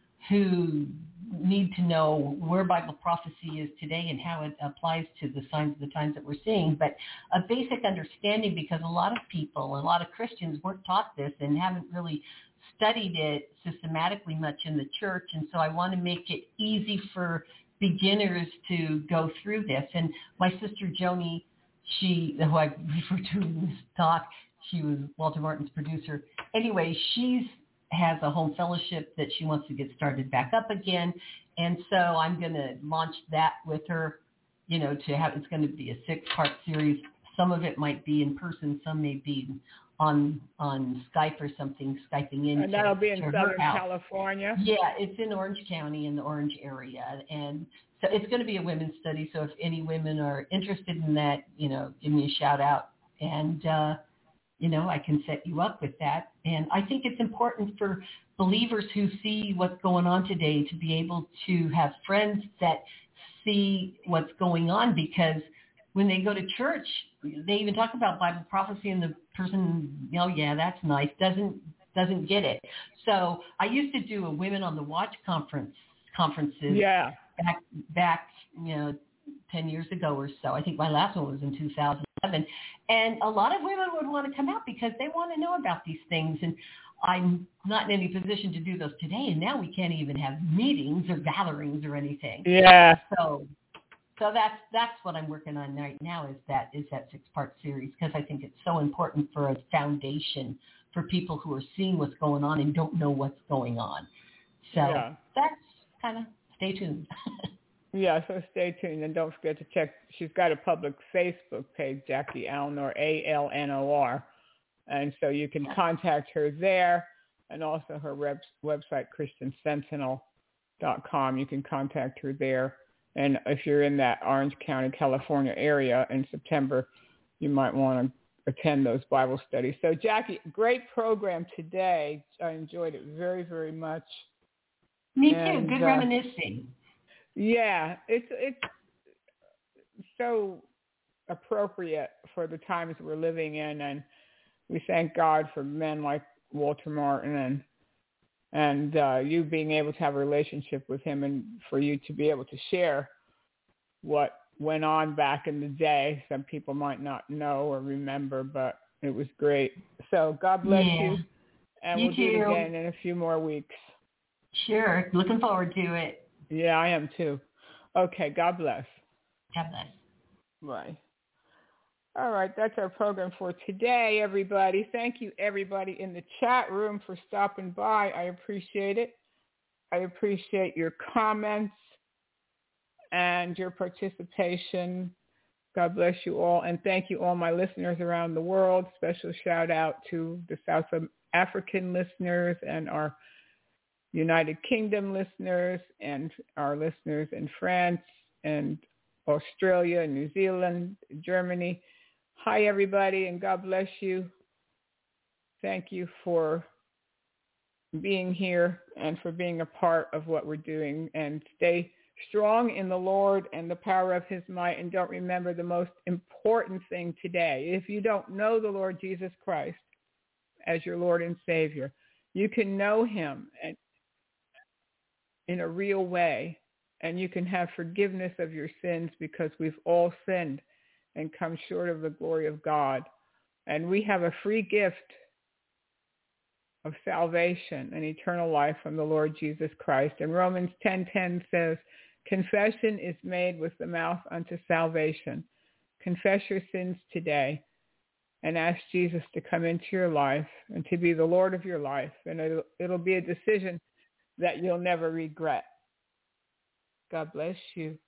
who need to know where Bible prophecy is today and how it applies to the signs of the times that we're seeing, but a basic understanding, because a lot of people, a lot of Christians weren't taught this and haven't really studied it systematically much in the church. And so I want to make it easy for beginners to go through this. And my sister Joni, she, who I refer to in this talk, she was Walter Martin's producer. Anyway, she's has a home fellowship that she wants to get started back up again. And so I'm going to launch that with her, you know, to have, it's going to be a six-part series. Some of it might be in person. Some may be on on Skype or something, Skyping in. And that'll be in Southern house. California? Yeah, it's in Orange County in the Orange area. And so it's going to be a women's study. So if any women are interested in that, you know, give me a shout out. And, uh, you know, I can set you up with that. And I think it's important for believers who see what's going on today to be able to have friends that see what's going on, because when they go to church, they even talk about Bible prophecy and the person, oh yeah, that's nice, doesn't doesn't get it. So I used to do a Women on the Watch conference conferences yeah. back back, you know, ten years ago or so. I think my last one was in two thousand eleven. And a lot of women would want to come out because they want to know about these things. And I'm not in any position to do those today. And now we can't even have meetings or gatherings or anything. Yeah. So so that's that's what I'm working on right now, is that is that six-part series, because I think it's so important for a foundation for people who are seeing what's going on and don't know what's going on. So yeah. that's kind of, stay tuned. Yeah, so stay tuned, and don't forget to check. She's got a public Facebook page, Jackie Alnor, A L N O R, and so you can contact her there, and also her web, website, Christian Sentinel dot com. You can contact her there, and if you're in that Orange County, California area in September, you might want to attend those Bible studies. So, Jackie, great program today. I enjoyed it very, very much. Me and, too. Good uh, reminiscing. Yeah, it's it's so appropriate for the times we're living in, and we thank God for men like Walter Martin and and uh, you being able to have a relationship with him, and for you to be able to share what went on back in the day. Some people might not know or remember, but it was great. So God bless yeah. you, and you we'll too. do it again in a few more weeks. Sure. Looking forward to it. Yeah, I am too. Okay, God bless. God bless. Bye. All right, that's our program for today, everybody. Thank you, everybody in the chat room, for stopping by. I appreciate it. I appreciate your comments and your participation. God bless you all, and thank you all my listeners around the world. Special shout out to the South African listeners and our United Kingdom listeners and our listeners in France and Australia, New Zealand, Germany. Hi, everybody, and God bless you. Thank you for being here and for being a part of what we're doing. And stay strong in the Lord and the power of his might. And don't remember the most important thing today. If you don't know the Lord Jesus Christ as your Lord and Savior, you can know him and in a real way, and you can have forgiveness of your sins, because we've all sinned and come short of the glory of God. And we have a free gift of salvation and eternal life from the Lord Jesus Christ. And Romans ten ten says, confession is made with the mouth unto salvation. Confess your sins today and ask Jesus to come into your life and to be the Lord of your life. And it'll, it'll be a decision that you'll never regret. God bless you.